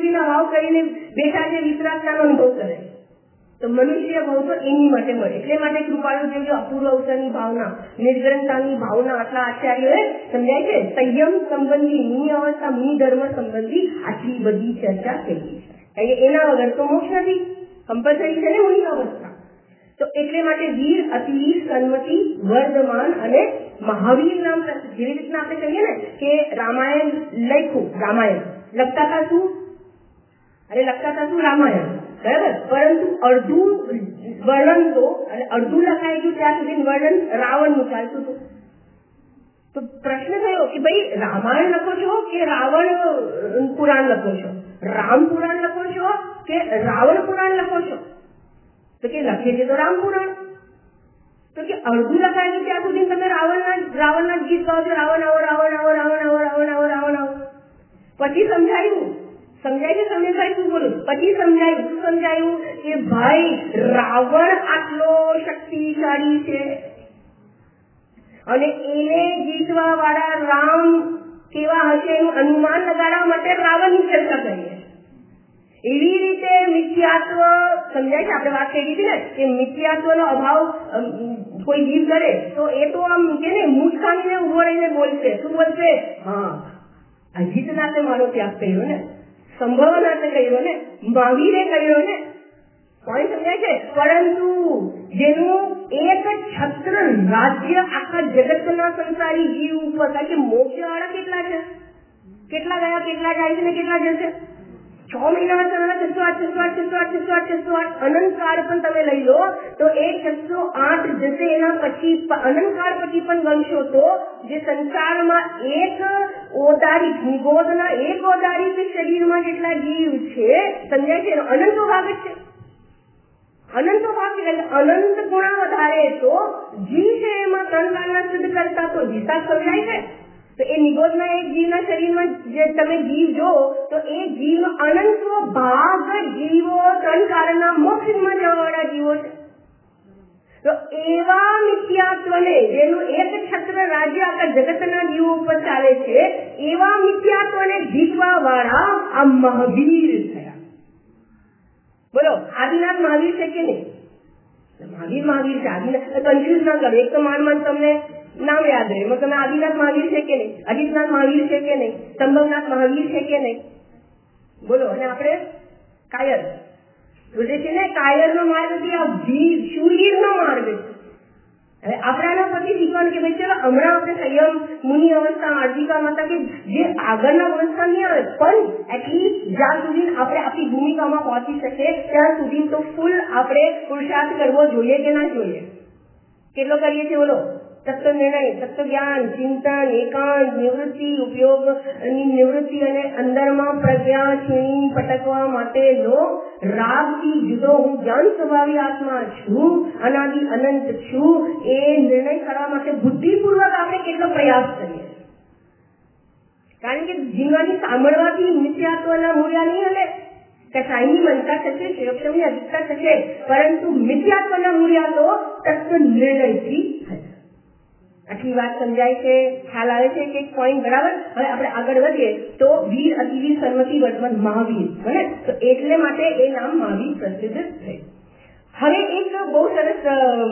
સુધીના ભાવ કરીને બેઠા છે, વિતરાગતાનો અનુભવ કરે. તો મનુષ્ય ભાવ તો એની માટે મળે. એટલે માટે કૃપાળુ જેવી અપૂર્વ અવસરની ભાવના, નિર્ગ્રંથતાની ભાવના આટલા આચાર્યોએ સમજાય છે. સંયમ સંબંધી, મુનિ અવસ્થા, મુનિ ધર્મ સંબંધી આટલી બધી ચર્ચા કરી છે. એના વગર તો મોક્ષ નથી, કમ્પલસરી છે ને મુનિ અવસ્થા. તો એટલે માટે વીર, અતિવીર, સન્મતિ, વર્ધમાન અને મહાવીર નામ, જેવી રીતના આપણે કહીએ ને કે રામાયણ લખ્યું, રામાયણ લખતા હતા શું? અરે લખતા હતા શું? રામાયણ, બરાબર. પરંતુ અડધું વર્ણન તો અડધું લખાઈ ગયું ત્યાં સુધી વર્ણન રાવણનું ચાલતું હતું. તો પ્રશ્ન થયો કે ભાઈ રામાયણ લખો છો કે રાવણ પુરાણ લખો છો? રામ પુરાણ લખો છો કે રાવણ પુરાણ લખો છો? તો કે લખે છે તો રામ પુરાણ. તો કે અડધું લખાય છે ત્યાં સુધી તમે રાવણના રાવણના ગીત ગાઓ છો, રાવણ આવો, રાવણ આવો, રાવણ આવો, રાવણ આવો, રાવણ આવો. પછી સમજાયું, સમજાય છે તમે ભાઈ શું બોલું? પછી સમજાયું, શું સમજાયું કે ભાઈ રાવણ આટલો શક્તિશાળી છે અને એને જીતવા વાળા રામ કેવા હશે એનું અનુમાન લગાડવા માટે રાવણની ચર્ચા કરીએ. એવી રીતે મિથ્યાત્વ સમજાય છે. આપણે વાત કરી હતી ને કે મિથ્યાત્વનો અભાવ કોઈ જીવ કરે તો એ તો આમ કે ને મૂર્ખાને ઉભો રહીને બોલશે. શું બોલશે? હા, અજીતનાથે મારો ત્યાગ કર્યો ને, સંભવનાથે કર્યો ને, મહાવીરે કર્યો ને. પોઈન્ટ સમજાય છે. પરંતુ જેનું એક છત્ર રાજ્ય આખા જગતના સંસારી જીવ ઉપર, કારણ કે મોક્ષ વાળા કેટલા છે, કેટલા ગયા, કેટલા જાય છે ને કેટલા જશે? છ મહિના છસો આઠ છસો આઠ છસો આઠ છસો આઠ છસો આઠ અનંત કાળ પણ તમે લઈ લો તો એ છસો આઠ જશે. એના પછી અનંત કાળ પછી પણ ગણશો તો જે સંસારમાં એક ઓદારિક નિગોદના એક ઓદારિક શરીરમાં જેટલા જીવ છે, સમજાય છે, અનંતો ભાગ જ છે. અનંતો ભાગ છે એટલે અનંત ગુણા વધારે તો જીવ છે એમાં ત્રણ કાળના શુદ્ધ કરતા તો હિસાબ સમજાય છે. તો એ નિગોદના એક જીવના શરીરમાં જે તમે જીવ જો તો એ જીવ અનંતો ભાગ જીવો ત્રણ કાળના મોક્ષમાં જવા વાળા જીવો છે. તો એવા મિથ્યાત્વને જેનું એક છત્ર રાજ્ય આખા જગતના જીવો ઉપર ચાલે છે, એવા મિથ્યાત્વને જીતવા વાળા આ મહાવીર થયા. બોલો, આદિનાથ મહાવીર છે કે નહીં? મહાવીર મહાવીર છે. આદિનાથ કન્ફ્યુઝ ના કરો. એક તો માન માન તમને નામ યાદ રહે, એમાં તમે આદિનાથ મહાવીર છે કે નહીં, અજીતનાથ મહાવીર છે કે નહીં, સંભવનાથ મહાવીર છે કે નહીં? બોલો. અને આપણે કાયર બોલે છે ને, કાયર નો માર્ગ નથી, આ વીર શૂરવીર નો માર્ગ છે. હવે આપણાના પછી શીખવાનું કે ભાઈ ચલો હમણાં આપણે સંયમ મુનિ અવસ્થા, આર્જિકા માતા કે જે આગળના અવસ્થા નહીં આવે પણ એટલીસ્ટ જ્યાં સુધી આપણે આપણી ભૂમિકામાં પહોંચી શકીએ ત્યાં સુધી તો ફૂલ આપણે પુરુષાર્થ કરવો જોઈએ કે ના જોઈએ? કેટલો કરીએ છીએ? બોલો. તત્વ નિર્ણય, તત્વ જ્ઞાન, ચિંતન, એકાંત, નિવૃત્તિ, ઉપયોગની નિવૃત્તિ અને અંદરમાં પ્રજ્ઞા છીણી પટકવા માટેનો રાગથી જુદો હું જ્ઞાન સ્વભાવી આત્મા છું, અનાદિ અનંત છું, એ નિર્ણય કરવા માટે બુદ્ધિપૂર્વક આપણે કેટલો પ્રયાસ કરીએ. કારણ કે જીવવાની સાંભળવાથી મિથ્યાત્વના મૂલ્ય નહીં હલે, કસાઈની મનતા થશે, શિવક્ષમની અધિકતા થશે, પરંતુ મિથ્યાત્વના મૂલ્ય તો તત્વ નિર્ણયથી થશે. આટલી વાત સમજાય છે, ખ્યાલ આવે છે કે પોઈન્ટ બરાબર? હવે આપણે આગળ વધીએ તો વીર, અતિવીર, સન્મતિ, વર્ધમાન, મહાવીર, બને તો એટલે માટે એ નામ મહાવીર પ્રસિદ્ધ છે. હવે એક બહુ સરસ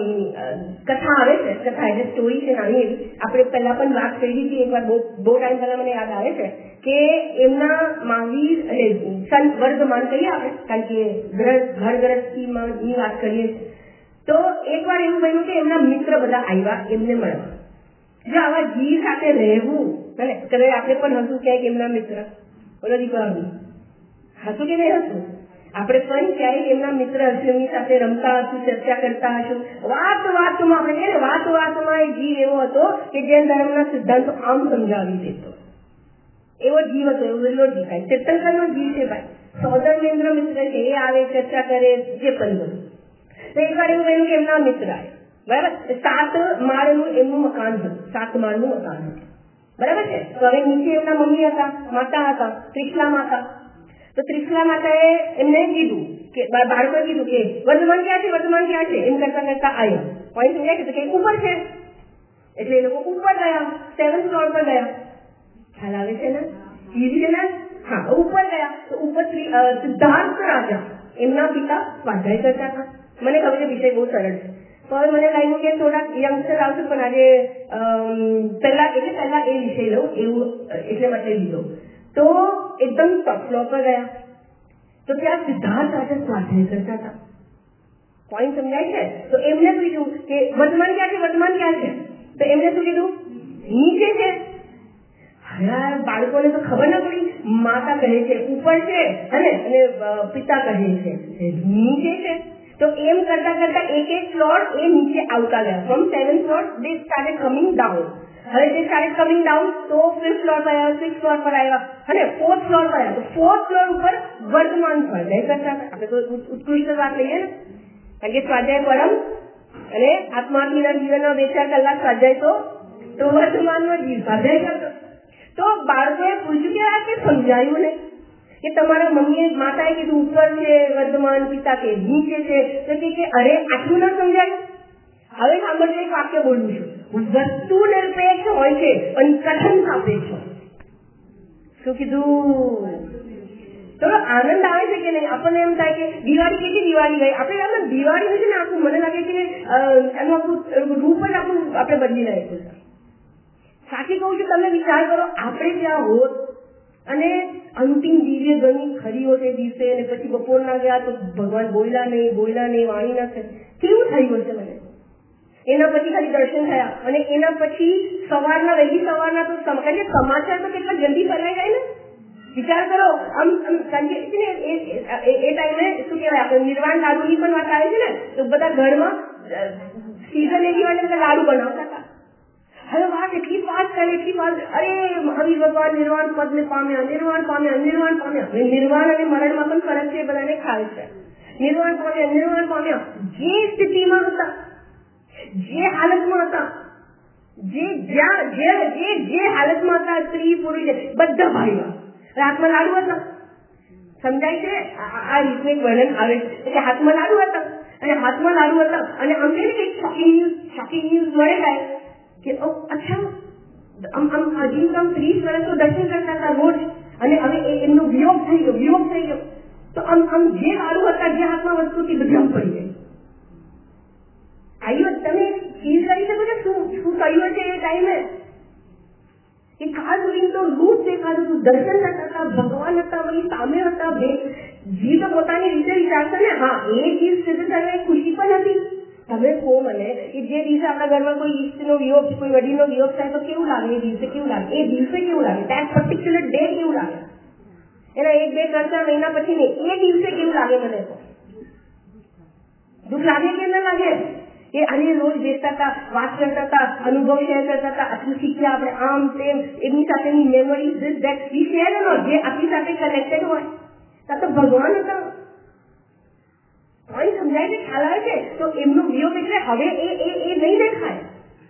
કથા આવે છે, કથા એટલે સ્ટોરી છે નાની એવી. આપણે પહેલા પણ વાત કરી હતી એકવાર, બહુ બહુ ટાઈમ પહેલા મને યાદ આવે છે કે એમના મહાવીર એટલે સંત વર્ધમાન કહીએ આપણે, કારણ કે ઘર ગ્રસ્તીમાં ની વાત કરીએ તો એકવાર એવું બન્યું કે એમના મિત્ર બધા આવ્યા એમને મળવા. જો આવા જીવ સાથે રહેવું, કદાચ આપણે પણ હસું ક્યાંક એમના મિત્ર, બોલો દીપાવલી, હસું કે નહીં હસું? આપણે પણ ક્યારેક એમના મિત્ર હશું, એમની સાથે રમતા હશું, ચર્ચા કરતા હશું, વાત વાતમાં આપણે કહીએ ને વાત વાતમાં એ જીવ એવો હતો કે જે ધર્મના સિદ્ધાંતો આમ સમજાવી દેતો, એવો જીવ હતો. એવો વેલો જીવ, તીર્થંકરનો જીવ છે ભાઈ, સૌધર્મેન્દ્ર મિત્ર છે, એ આવે ચર્ચા કરે, જે પણ બધું. તો એકવાર એવું કહ્યું કે એમના મિત્ર આવે, બરાબર? સાત માળનું એમનું મકાન હતું, સાત માળનું મકાન હતું, બરાબર છે? તો હવે નીચે એમના મમ્મી હતા, માતા હતા, ત્રિશલા માતા. તો ત્રિશલા માતાએ એમને કીધું કે બાળકોએ કીધું કે વર્ધમાન ક્યાં છે, વર્ધમાન ક્યાં છે, એમ કરતા કરતા આવ્યા. પોઈન્ટ સમજાય છે કે ઉપર છે, એટલે એ લોકો ઉપર ગયા, સેવન ફ્લોર પર ગયા. ખ્યાલ આવે છે ને? ઈઝી છે ને? હા, ઉપર ગયા તો ઉપર સિદ્ધાર્થ રાજા એમના પિતા સ્વાધ્યાય કરતા હતા. મને ખબર છે વિષય બહુ સરળ છે, તો હવે મને લાગ્યું કે થોડાક યંગસ્ટર આવશે, પણ આજે પહેલા એટલે પહેલા એ વિષય લઉં એવું એટલે માટે લીધો. તો એકદમ ટોપ ફ્લોર પર ગયા તો ત્યાં સિદ્ધાર્થ રાજા સ્વાધ્યાય કરતા હતા. પોઈન્ટ સમજાય છે? તો એમને પૂછ્યું કે વર્તમાન ક્યાં છે, વર્તમાન ક્યાં છે? તો એમને શું કીધું? નીચે છે. બાળકોને તો ખબર ના પડી, માતા કહે છે ઉપર છે અને પિતા કહે છે નીચે છે. તો એમ કરતા કરતા એક એક ફ્લોર એ નીચે આવતા ગયા. From seven floor they started coming down. હવે તે સ્ટાર્ટેડ કમિંગ ડાઉન તો ફિફ્થ ફ્લોર પર આવ્યા, સિક્સ ફ્લોર પર આવ્યા અને ફોર્થ ફ્લોર પર આવ્યા. તો ફોર્થ ફ્લોર ઉપર વર્તમાન સ્વાધ્યાય કરતા હતા. આપણે તો ઉત્કૃષ્ટ વાત લઈએ ને, કારણ કે સ્વાધ્યાય પરમ અને આત્માર્થીના જીવનના બે ચાર કલાક સ્વાધ્યાય તો વર્તમાનમાં જીવ સ્વાધ્યાય કરતો. તો બાળકોએ પૂછ્યું કે આ કે સમજાયું ને કે તમારા મમ્મીએ માતાએ કીધું ઉપર છે વર્તમાન, પિતા કે નીચે છે. તો કે અરે આટલું ના સમજાયું. હવે સાંભળજો, એક વાક્ય બોલું છું. વસ્તુ નિરપેક્ષ હોય છે પણ કથન સાપેક્ષ. શું કીધું? તો આનંદ આવે છે કે નહીં? આપણને એમ થાય કે દિવાળી કેટલી દિવાળી ગઈ, આપણે આમ દિવાળી છે ને આખું મને લાગે છે એનું આખું રૂપ જ આખું આપણે બદલી નાખ્યું છે. સાચી કહું છું, તમે વિચાર કરો, આપણે ત્યાં હોત અને અંતિમ દિવ્ય ગણી ખરી હોત એ દિવસે, અને પછી બપોરના ગયા તો ભગવાન બોલ્યા નહીં, બોલ્યા નહીં, વાણી ના થઈ, કેવું થયું હશે મને? એના પછી ખાલી દર્શન થયા અને એના પછી સવારના વહેલી સવારના તો કારણ કે સમાચાર તો કેટલા જલ્દી ફેલાઈ જાય ને. વિચાર કરો, આમ કારણ કે છે ને એ ટાઈમે શું કહેવાય, આપણે નિર્વાણ લાડુની પણ વાત આવે છે ને, તો બધા ઘરમાં સીઝન એવી હોય બધા લાડુ બનાવતા હતા. હવે વાત એટલી ફાસ્ટ ચાલે, એટલી ફાસ્ટ, અરે મહાવીર ભગવાન નિર્વાણ પદને પામ્યા, નિર્વાણ પામ્યા, નિર્વાણ પામ્યા. હવે નિર્વાણ અને મરણમાં પણ ફરક છે, બધાને ખ્યાલ છે. નિર્વાણ પામ્યા, નિર્વાણ પામ્યા. જે સ્થિતિમાં હતા, જે હાલતમાં હતા, જે જ્યાં જે જે હાલતમાં હતા, સ્ત્રી પુરુષ બધા ભાઈઓ હાથમાં લાડુ હતા. સમજાય છે? આ રીતનું એક વર્ણન આવે છે કે હાથમાં લાડુ હતા અને હાથમાં લાડુ હતા અને અમને કંઈક શોકિંગ ન્યૂઝ શોકિંગ ન્યૂઝ મળે જાય કે અચ્છા આમ આમ હજી આમ ત્રીસ વર્ષ તો દર્શન કરતા હતા રોજ, અને હવે એમનો વિયોગ થઈ ગયો, વિયોગ થઈ ગયો. તો આમ આમ જે લાડુ હતા, જે હાથમાં વસ્તુ હતી, બધી આમ પડી ગઈ. આયુ તમે ફીલ કરી શકો છો શું શું કહ્યું છે એ ટાઈમે? એ ખાસ સુધી તો રૂપ દેખાતું હતું, દર્શન કરતા હતા, ભગવાન હતા, વળી સામે હતા. બે જીવ તો પોતાની રીતે વિચારતા ને, હા એ ચીજ સિદ્ધ થયો, ખુશી પણ હતી. તમે કહો મને કે જે દિવસે આપણા ઘરમાં કોઈ ઈષ્ટનો વિયોગ, કોઈ વડીલનો વિયોગ થાય તો કેવું લાગે? એ દિવસે કેવું લાગે? એ દિવસે કેવું લાગે? દેટ પર્ટિક્યુલર ડે કેવું લાગે? એના એક બે ત્રણ ચાર મહિના પછી નહીં, એ દિવસે કેવું લાગે? મને તો દુઃખ લાગે કે ના લાગે? એ આને રોજ બેસતા હતા, વાત કરતા હતા, અનુભવ શેર કરતા હતા, આટલું શીખ્યા આપણે, આમ તેમ, એમની સાથેની memory this that we share no, જે આપણી સાથે કનેક્ટેડ હોય. ત્યાં તો ભગવાન હતા. કોઈ સમજાય છે, ખ્યાલ આવે છે? તો એમનો વિયોગ એટલે હવે એ એ એ નહીં દેખાય.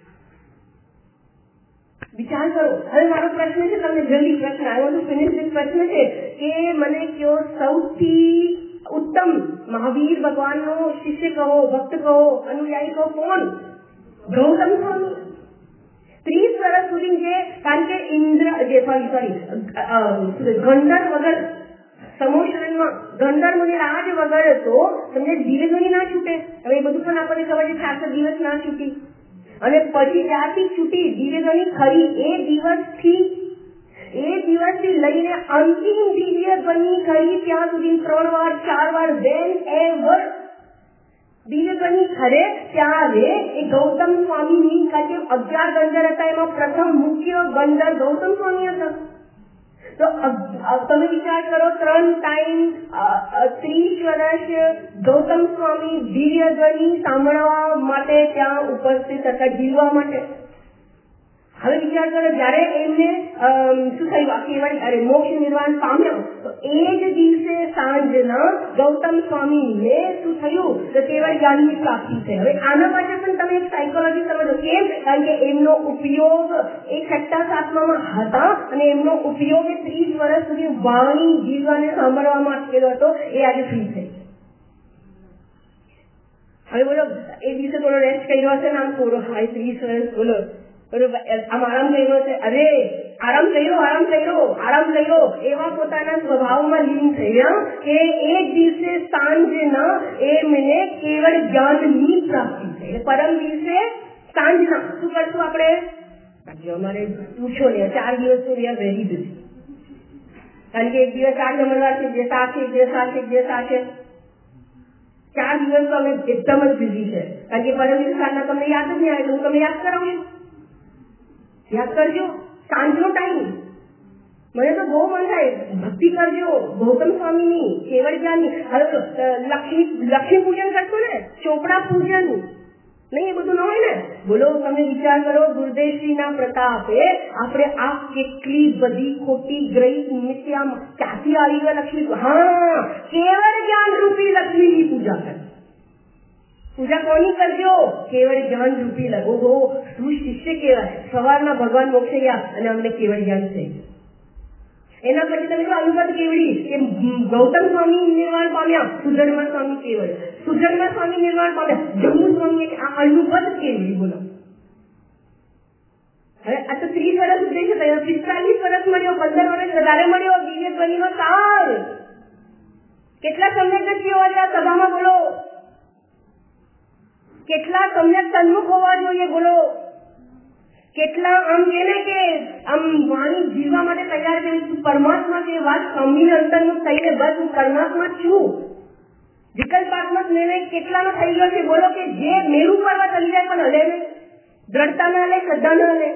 વિચાર કરો. હવે મારો પ્રશ્ન છે, તમને જલ્દી પ્રશ્ન આવ્યો તો ફિનિશ ધીસ પ્રશ્ન છે કે મને કયો સૌથી ઉત્તમ મહાવીર ભગવાનનો શિષ્ય કહો, ભક્ત કહો, અનુયાયી કહો, કોણ? ગૌતમ સ્વામી. ત્રીસ વર્ષ સુધી જે, કારણ કે ઇન્દ્ર જે સોરી સોરી ગંધર વગર સમોષણમાં ગંધર મને રાજ વગર તો તમને ધીરે ધીરે ના છૂટે. હવે એ બધું પણ આપણને ખબર છે, ચારસો દિવસ ના છૂટી અને પછી ત્યાંથી છૂટી ધીરે ધીરે ખરી એ દિવસથી એ દિવસથી લઈને અંતિમ દિવ્ય બની ખરી ત્યાં સુધી ત્રણ વાર ચાર વાર વેન એવર દિવ્ય બની ખરે ત્યારે એ ગૌતમ સ્વામીની કારણ કે અગિયાર ગંધર હતા, એમાં પ્રથમ મુખ્ય ગંધર ગૌતમ સ્વામી હતા. તો તમે વિચાર કરો, ત્રણ ટાઈમ ત્રીસ વર્ષ ગૌતમ સ્વામી દિવ્ય ધ્વનિ સાંભળવા માટે ત્યાં ઉપસ્થિત હતા, જીવવા માટે. હવે વિચાર કરો, જયારે એમને શું થયું, આ કહેવાય અરે મોક્ષ નિર્વાણ પામ્યો, તો એ જ દિવસે સાંજના ગૌતમ સ્વામીને શું થયું, તો કેવળ જ્ઞાનની પ્રાપ્તિ થઈ. હવે આના માટે પણ તમે એક સાયકોલોજી સમજો. કેમ? કારણ કે એમનો ઉપયોગ એ છઠ્ઠા સાતમામાં હતા અને એમનો ઉપયોગ એ ત્રીસ વર્ષ સુધી વાણી જીવવાને સાંભળવામાં અટકેલો હતો, એ આજે ફ્રી થઈ. હવે બોલો, એ દિવસે થોડો રેસ્ટ કર્યો હશે ને, આમ થોડો હાઈ ત્રીસ વર્ષ બોલો આમ આરામ કર્યો છે, અરે આરામ કર્યો આરામ કર્યો આરામ કર્યો એવા પોતાના સ્વભાવમાં લીન થઈ ગયા કે એક દિવસે સાંજના એમને કેવળ જ્ઞાનની પ્રાપ્તિ થઈ. પરમ દિવસે સાંજના શું કરશું આપણે? અમારે પૂછો ને, ચાર દિવસ તો વી આર વેરી બિઝી. કારણ કે એક દિવસ આ જમણવાર છે, જે આ છે, જે આ છે, જે આ છે, ચાર દિવસ તો અમે એકદમ જ બિઝી છે. કારણ કે પરમ દિવસ સાંજના તમને યાદ જ નહીં આવે, હું તમને યાદ કરાવું છું. યાદ કરજો, સાંજનો ટાઈમ મને તો બહુ મન થાય, ભક્તિ કરજો ગૌતમ સ્વામીની, કેવળ જ્ઞાનની. હવે લક્ષ્મી લક્ષ્મી પૂજન કરશો ને, ચોપડા પૂજન નહીં, એ બધું ન હોય ને. બોલો, તમે વિચાર કરો, ગુરુદેવશ્રીના પ્રતાપે આપણે આ કેટલી બધી ખોટી ગ્રહિત મિથ્યા ક્યાંથી આવી ગયા લક્ષ્મી. હા, કેવળ જ્ઞાન રૂપી લક્ષ્મીની પૂજા કરે. પૂજા કોની કરજો? કેવળ જ્ઞાન રૂપી લગો. બહુ શું શિષ્ય કહેવાય. સવારના ભગવાન મોક્ષે ગયા અને અમને કેવળ જ્ઞાન થઈ. એના પછી તમે જો અનુપત કેવડી કે ગૌતમ સ્વામી નિર્વાણ પામ્યા, સુધર્મા સ્વામી કેવળ, સુધર્મા સ્વામી નિર્વાણ પામ્યા, જમ્મુ સ્વામી આ અનુપત કેવડી. બોલો, હવે આ તો ત્રીસ વર્ષ ઉદ્દેશ થયો, પિસ્તાલીસ વર્ષ મળ્યો, પંદર વર્ષ વધારે મળ્યો, દિવ્ય ધ્વનિનો તાર. કેટલા સંવેદનશીલ હોવા જોઈએ સભામાં? બોલો, કેટલા સમ્યક સન્મુખ હોવા જોઈએ? બોલો, કેટલા આમ કે ને કે આમ વાણી જીવવા માટે તૈયાર કરી. પરમાત્મા છે, વાત સાંભળીને અંતર્મુખ થઈને બસ હું પરમાત્મા છું. વિકલ્પાત્મક નિર્ણય કેટલાનો થઈ ગયો છે? બોલો, કે જે મેરુ પર્વત હલી જાય પણ હલે નહીં, દ્રઢતા ના હલે, શ્રદ્ધા ના હલે.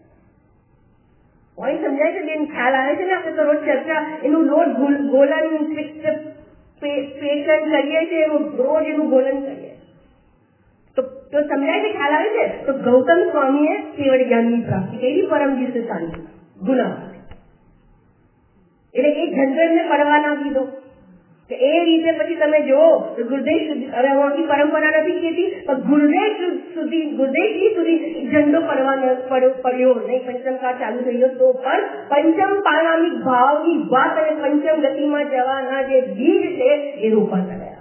પોઈન્ટ સમજાય છે બેન? ખ્યાલ આવે છે ને? આપણે તો રોજ ચર્ચા એનું રોજ ગોલન પેશન્ટ કરીએ છીએ, રોજ એનું ગોલન કરીએ તો તો સમજાય છે, ખ્યાલ આવે છે. તો ગૌતમ સ્વામીએ કેવળ જ્ઞાનની પ્રાપ્તિ કરી પરમ દિવસે સાંજે ગુના. એટલે એ ઝંઝટને પડવા ના દીધો. એ રીતે પછી તમે જુઓ ગુરુદેવ સુધી, હવે હું આખી પરંપરા નથી કહેતી, પણ ગુરુદેવ સુધી ગુરુદેવજી સુધી ઝંડો પડવા પડ્યો નહીં. પંચમકાર ચાલુ થઈ ગયો તો પણ પંચમ પાણામિક ભાવની વાત અને પંચમ ગતિમાં જવાના જે બીજ છે એ રોપાતા ગયા.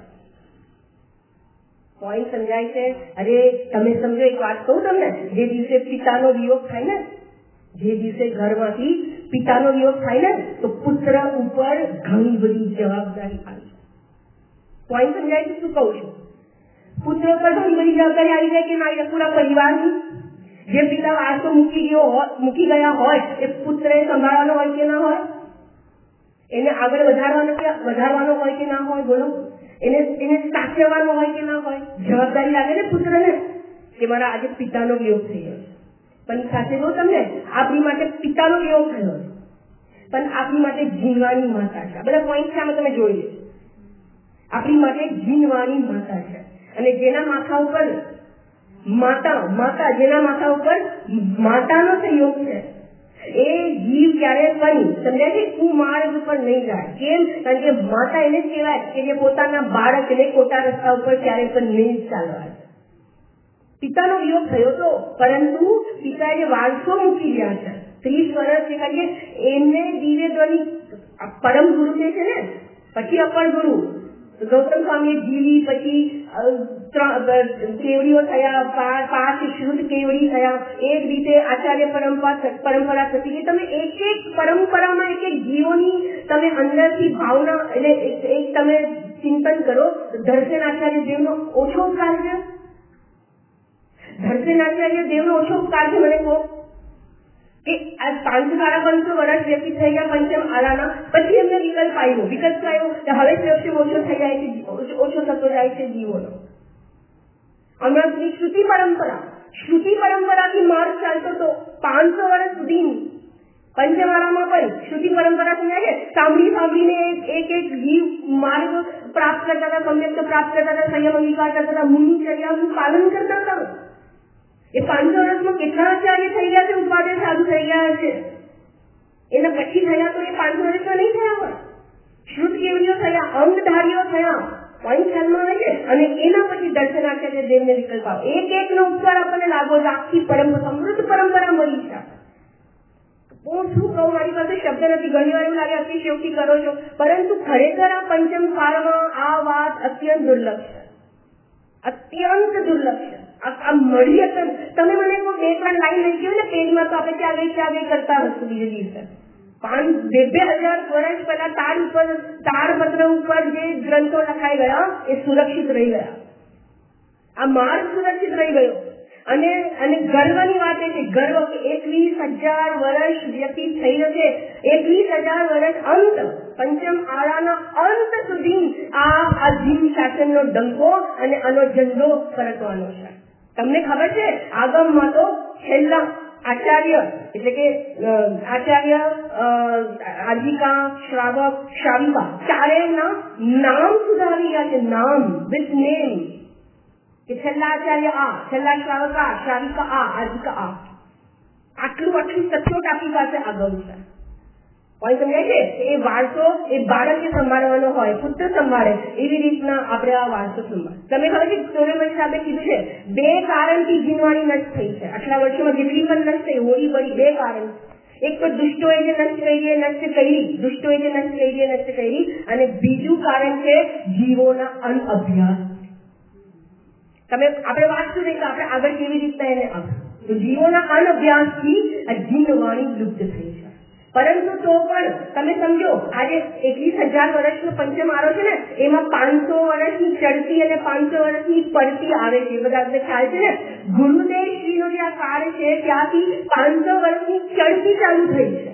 પોઈન્ટ સમજાય છે? અરે તમે સમજો, એક વાત કહું તમને, જે દિવસે પિતાનો વિયોગ થાય ને, જે દિવસે ઘરમાંથી પિતાનો વિયોગ થાય ને, તો પુત્ર ઉપર ઘણી બધી જવાબદારી આવી જાય. પોઈન્ટ સમજાય છે શું કહું છું? પુત્ર ઉપર ઘણી બધી જવાબદારી આવી જાય કે ના? પૂરા પરિવારની. જે પિતા વારસો મૂકી ગયો મૂકી ગયા હોય એ પુત્રએ સંભાળવાનો હોય કે ના હોય? એને આગળ વધારવાનો કે વધારવાનો હોય કે ના હોય? બોલો, એને એને સાચવવાનો હોય કે ના હોય? જવાબદારી લાગે ને પુત્રને કે મારા આજે પિતાનો વિયોગ થઈ ગયો. પણ સાથે જો તમને આપણી માટે પિતાનો વિયોગ થયો, પણ આપણી માટે જીવવાની માતા છે. બધા પોઈન્ટ છે આમાં તમે જોઈ લો. આપણી માટે જીવવાની માતા છે, અને જેના માથા ઉપર માતા માતા જેના માથા ઉપર માતાનો સહયોગ છે, એ જીવ ક્યારે બની સમજાય છે કુમાર્ગ ઉપર નહીં જાય. કેમ? કારણ કે માતા એને જ કહેવાય કે જે પોતાના બાળકને ખોટા રસ્તા ઉપર ક્યારે પણ નહીં ચાલવા. પિતાનો વિયોગ થયો તો, પરંતુ પિતાએ જે વારસો મૂકી ગયા છે ત્રીસ વર્ષ છે, કારણ કે એમને દિવ્ય ધ્વનિ પરમ ગુરુ જે છે ને, પછી અપર ગુરુ ગૌતમ સ્વામી જીવી, પછી કેવડીઓ થયા, પાંચ શુદ્ધ કેવડી થયા. એ જ રીતે આચાર્ય પરંપરા પરંપરા થતી ગઈ. તમે એક એક પરંપરામાં એક એક જીવોની તમે અંદરથી ભાવના એટલે એક તમે ચિંતન કરો. દર્શન આચાર્ય દેવનો ઓછો ઉપકાર છે? દર્શન આચાર્ય દેવનો ઓછો ઉપકાર છે? મને કહો કે આ પાંચસો સાડા પાંચસો વર્ષ વ્યક્તિ થઈ ગયા પંચમ આરાના, પછી એમને વિકલ્પ આવ્યો વિકલ્પ આવ્યો હવે પ્રક્ષેપ ઓછો થઈ જાય છે, ઓછો થતો જાય છે જીવોનો. હમણાં સુધી શ્રુતિ પરંપરા શ્રુતિ પરંપરાથી માર્ગ ચાલતો હતો પાંચસો વર્ષ સુધી. પંચમાળામાં પણ શ્રુતિ પરંપરા સમજાય છે, સાંભળી સાંભળીને એક એક જીવ માર્ગ પ્રાપ્ત કરતા હતા, સમ્યક પ્રાપ્ત કરતા હતા, સંયમ અંગીકાર કરતા હતા, મુનિચર્યાનું પાલન કરતા હતા. એ પાંચસો વર્ષમાં કેટલા આચાર્ય થઈ ગયા છે, ઉપાધ્યાય સાધુ થઈ ગયા છે. એના પછી થયા તો એ પાંચસો વર્ષમાં નહીં થયા હોય. શ્રુત કેવડીઓ થયા, અંગધારીઓ થયા, પોઈન્ટ ખ્યાલમાં આવે છે. અને એના પછી દર્શનાચાર્ય દેવને વિકલ્પ આવે. એક એક નો ઉપકાર આપણને લાગો છે, આખી પરંપરા સમૃદ્ધ પરંપરા મળી છે. હું શું કહું, મારી પાસે શબ્દ નથી. ઘણી વાર એવું લાગે અતિશયોક્તિ કરો છો, પરંતુ ખરેખર આ પંચમ કાળમાં આ વાત અત્યંત દુર્લભ છે, અત્યંત દુર્લભ છે. આ મળીએ તમે મને કોઈ બે ત્રણ લાઈન લઈ ગયો ને પેજમાં તો આપણે ક્યાં ગઈ ક્યાં ગઈ કરતા હશું બીજે દિવસે. પાંચ બે બે હજાર વર્ષ પહેલા તાર ઉપર તારપત્ર ઉપર જે ગ્રંથો લખાઈ ગયા એ સુરક્ષિત રહી ગયા. આ માર્ગ સુરક્ષિત રહી ગયો. અને અને ગર્વની વાત એ છે, ગર્વ કે એકવીસ હજાર વર્ષ વ્યતીત થઈ જશે, એકવીસ હજાર વર્ષ અંત પંચમ આળાના અંત સુધી આ અજીમ શાસનનો ડંકો અને આનો ઝંડો ફરકવાનો છે. તમને ખબર છે આગમમાં તો છેલ્લા આચાર્ય એટલે કે આચાર્ય આજીકા શ્રાવક શ્રાવિકા ચારેયના નામ સુધારી ગયા છે. નામ વિથ નેમ કે છેલ્લા આચાર્ય આ, છેલ્લા શ્રાવક આ, શ્રાવિકા આ, આજીકા આ. આટલું આટલું સચોટ આપણી પાસે આગળ છે. કોઈ સમજાય છે એ વારસો એ બાળકે સંભાળવાનો હોય, પુત્ર સંભાળે એવી રીતના આપણે આ વારસો સંભાળ. તમે ખબર છે સોલેમન સાહેબે કીધું છે બે કારણથી જીનવાણી નષ્ટ થઈ છે આટલા વર્ષોમાં, જેટલી પણ નષ્ટ થઈ હોળી પડી બે કારણ. એક તો દુષ્ટોએ જે નષ્ટ કરી નષ્ટ કરી દુષ્ટોએ જે નષ્ટ કરી નષ્ટ કરી અને બીજું કારણ છે જીવોના અનઅભ્યાસ. તમે આપણે વાંચશું નહીં તો આપણે આગળ કેવી રીતના એને આપ જીવોના અનઅભ્યાસથી આ જીનવાણી લુપ્ત થઈ છે. પરંતુ તો પણ તમે સમજો આજે એકવીસ હજાર વર્ષનો પંચમ આરો છે ને એમાં પાંચસો વર્ષની ચડતી અને પાંચસો વર્ષની પડતી આવે છે. બધા આપણે ખ્યાલ છે ને ગુરુદેવ શ્રીનો જે આ કાળ છે ત્યાંથી પાંચસો વર્ષની ચડતી ચાલુ થઈ છે.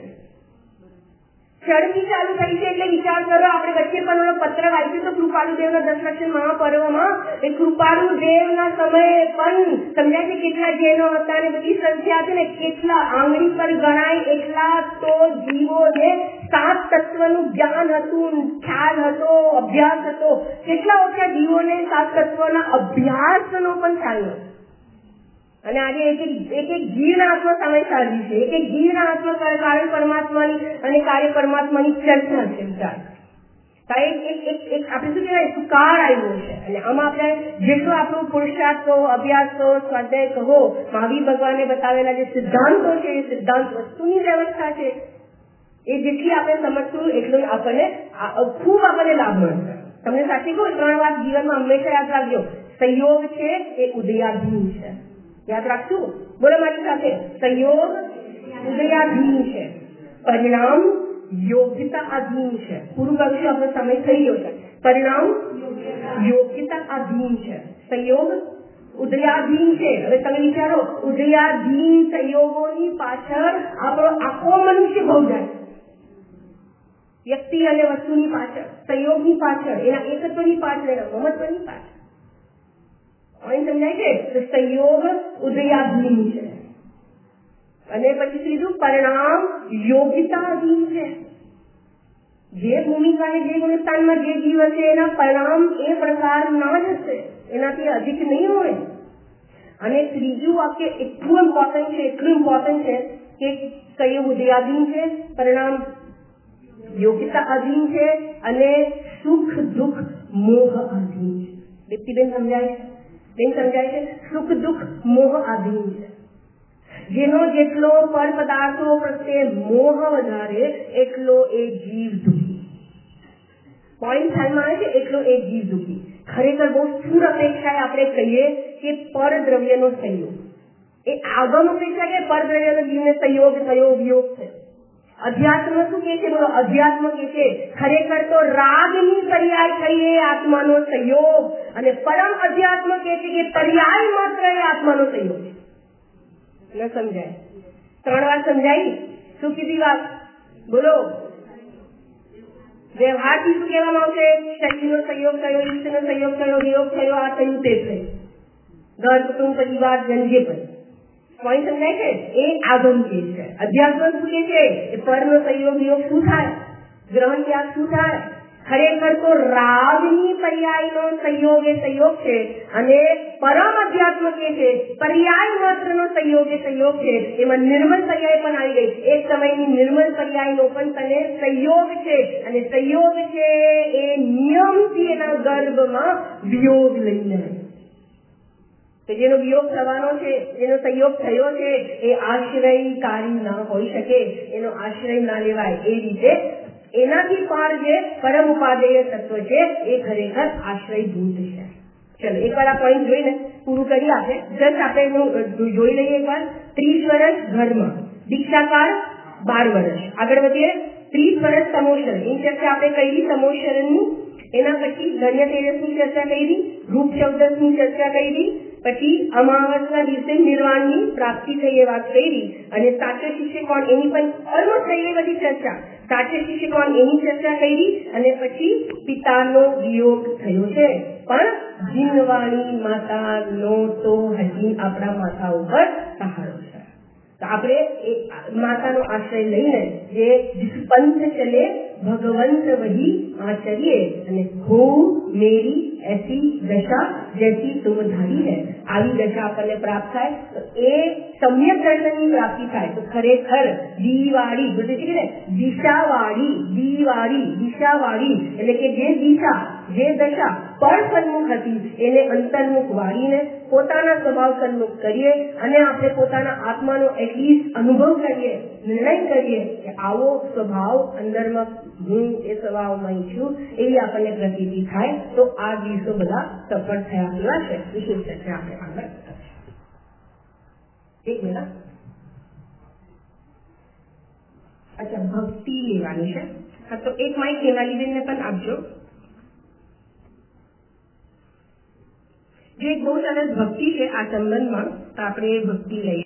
ચડતી ચાલુ થઈ છે એટલે વિચાર કરો, આપણે વચ્ચે પણ પત્ર વાંચ્યું તો કૃપાલુદેવના દશલક્ષ મહાપર્વમાં એ કૃપાલુદેવના સમયે પણ સમજાય છે કેટલા જૈનો હતા અને બધી સંખ્યા છે ને કેટલા આંગળી પર ગણાય એટલા તો જીવોને સાત તત્વનું જ્ઞાન હતું, ખ્યાલ હતો, અભ્યાસ હતો. કેટલા ઓછા જીવોને સાત તત્વના અભ્યાસનો પણ ખ્યાલ હતો. અને આજે એક એક એક જીવના આત્મા સમય સાધી છે, એક એક જીવના આત્મા કાર્ય પરમાત્માની અને કાર્ય પરમાત્માની ચર્ચા છે. વિચાર એક એક એક આપણે શું કહેવાય સુકાર આવ્યો છે અને આમાં આપણે જેટલો આપણો પુરુષાર્થ કહો, અભ્યાસ કહો, સ્વાધ્યાય કહો, મહાવીર ભગવાને બતાવેલા જે સિદ્ધાંતો છે એ સિદ્ધાંત વસ્તુની વ્યવસ્થા છે એ જેટલી આપણે સમજશું એટલું આપણને ખૂબ આપણને લાભ મળશે. તમને સાચી કહું ત્રણ વાત જીવનમાં હંમેશા યાદ રાખજો. સંયોગ છે એ ઉદયાધીન છે. યાદ રાખશું, બોલો મારી સાથે. સંયોગ ઉદયાધીન છે, પરિણામ યોગ્યતા આધીન છે. પૂરું કરશું આપણો સમય થઈ ગયો છે. પરિણામ યોગ્યતા આધીન છે, સંયોગ ઉદયાધીન છે. હવે તમે વિચારો ઉદયાધીન સંયોગોની પાછળ આપણો આખો મનુષ્ય ભાવ જાય. વ્યક્તિ અને વસ્તુની પાછળ, સંયોગની પાછળ, એના એકત્વની પાછળ, એના મહત્વની પાછળ સમજાય છે. સંયોગ ઉદયાધીન છે અને પછી ત્રીજું પરિણામ યોગ્યતાધીન છે. જે ભૂમિકાએ જે ગુણસ્થાનમાં જે જીવ હશે એના પરિણામ એ પ્રકારના જ હશે, એનાથી અધિક નહીં હોય. અને ત્રીજું વાક્ય એટલું ઇમ્પોર્ટન્ટ છે, એટલું ઇમ્પોર્ટન્ટ છે કે સંયોગ ઉદયાધીન છે, પરિણામ યોગ્યતા આધીન છે અને સુખ દુઃખ મોહ આધીન છે. દીપ્તિબેન સમજાય છે? બેન સમજાય છે? સુખ દુઃખ મોહ આધીન છે. જેનો જેટલો પર પદાર્થો પ્રત્યે મોહ વધારે એટલો એ જીવ દુઃખી. પોઈન્ટ ધ્યાનમાં આવે છે, એટલો એ જીવ દુઃખી. ખરેખર બહુ સ્થૂળ અપેક્ષાએ આપણે કહીએ કે પરદ્રવ્યનો સંયોગ એ આગમ અપેક્ષા કે પરદ્રવ્યનો જીવને સંયોગ થયો વિયોગ થયો. અધ્યાત્મ શું કે છે? બોલો અધ્યાત્મ કે છે ખરેખર તો રાગની પર્યાય થઈ એ આત્માનો સંયોગ અને પરમ અધ્યાત્મ કે છે કે પર્યાય માત્ર એ આત્માનો સંયોગ છે. ન સમજાય? ત્રણ વાર સમજાય. શું કીધી વાત? બોલો. વ્યવહારથી શું કહેવામાં આવશે? શરીરનો સંયોગ થયો, ઈષ્ટનો સંયોગ થયો, વિયોગ થયો, આ થયું તે થયું, ઘર કુટુંબ પરિવાર જનજે પણ પોઈન્ટ સમજાય છે? એ આગમ કે છે. અધ્યાત્મ શું કે છે? એ પરનો સંયોગ વિયોગ શું થાય, ગ્રહણ ત્યાગ શું થાય? ખરેખર તો રાગની પર્યાયનો સંયોગ એ સંયોગ છે અને પરમ અધ્યાત્મ કે છે પર્યાય માત્રનો સંયોગ એ સંયોગ છે. એમાં નિર્મલ પર્યાય પણ આવી ગઈ. એક સમયની નિર્મલ પર્યાયનો પણ તને સંયોગ છે અને સંયોગ છે એ નિયમથી એના ગર્ભમાં વિયોગ લઈને તો જેનો વિયોગ થવાનો છે, જેનો સંયોગ થયો છે એ આશ્રયકારી ના હોઈ શકે, એનો આશ્રય ના લેવાય. એ રીતે એનાથી પાર જે પરમ ઉપાદેય તત્વ છે એ ખરેખર આશ્રયભૂત છે. ચલો એકવાર આ પોઈન્ટ જોઈને પૂરું કરી આપે. જસ્ટ આપણે જોઈ લઈએ એકવાર. ત્રીસ વર્ષ ધર્મ, દીક્ષાકાળ બાર વર્ષ. આગળ વધીએ. ત્રીસ વર્ષ સમોષણ, એની ચર્ચા આપણે કરી સમોષણની. એના પછી ધન્ય તેજસની ચર્ચા કરી, રૂપ ચૌદસની ચર્ચા કરી, પછી અમાવસના દિવસે નિર્વાણની પ્રાપ્તિ થઈ એ વાત કરી, અને સાચો શિષ્ય કોણ એની પણ ઓલમોસ્ટ થઈ એ બધી ચર્ચા. સાચો શિષ્ય કોણ એની ચર્ચા કરી, અને પછી પિતાનો વિયોગ થયો છે, પણ જીનવાણી માતાનો તો હજી આપણા માથા ઉપર સહારો છે. તો આપણે માતાનો આશ્રય લઈને જે પંથ ચલે ભગવંત વહી આચરીએ, અને હું મેરી એસી દશા જૈસી તુમ ધારી હૈ, આવી દશા આપણને પ્રાપ્ત થાય તો એ સમ્યક દર્શનની પ્રાપ્તિ થાય તો ખરેખર દિવાળી બધું છે ને, દિશાવાળી દિવાળી દિશાવાળી એટલે કે જે દિશા જે દશા પર સન્મુખ હતી એને અંતર્મુખ વાળીને પોતાના સ્વભાવ સન્મુખ કરીએ, અને આપણે પોતાના આત્માનો એટલીસ્ટ અનુભવ કરીએ, નિર્ણય કરીએ કે આવો સ્વભાવ અંદરમાં હું એ સ્વભાવમાં છું, એવી આપણને પ્રતીતિ થાય તો આ દિવસો બધા સફળ થયા એવા છે. વિશેષ ચર્ચા આપણે આગળ એક મિનિટ. અચ્છા, ભક્તિ લેવાની છે. હા, તો એક માઇક હેમાલીબેનને પણ આપજો. જે એક બહુ સરસ ભક્તિ છે આ સંબંધમાં, તો આપણે ભક્તિ લઈએ.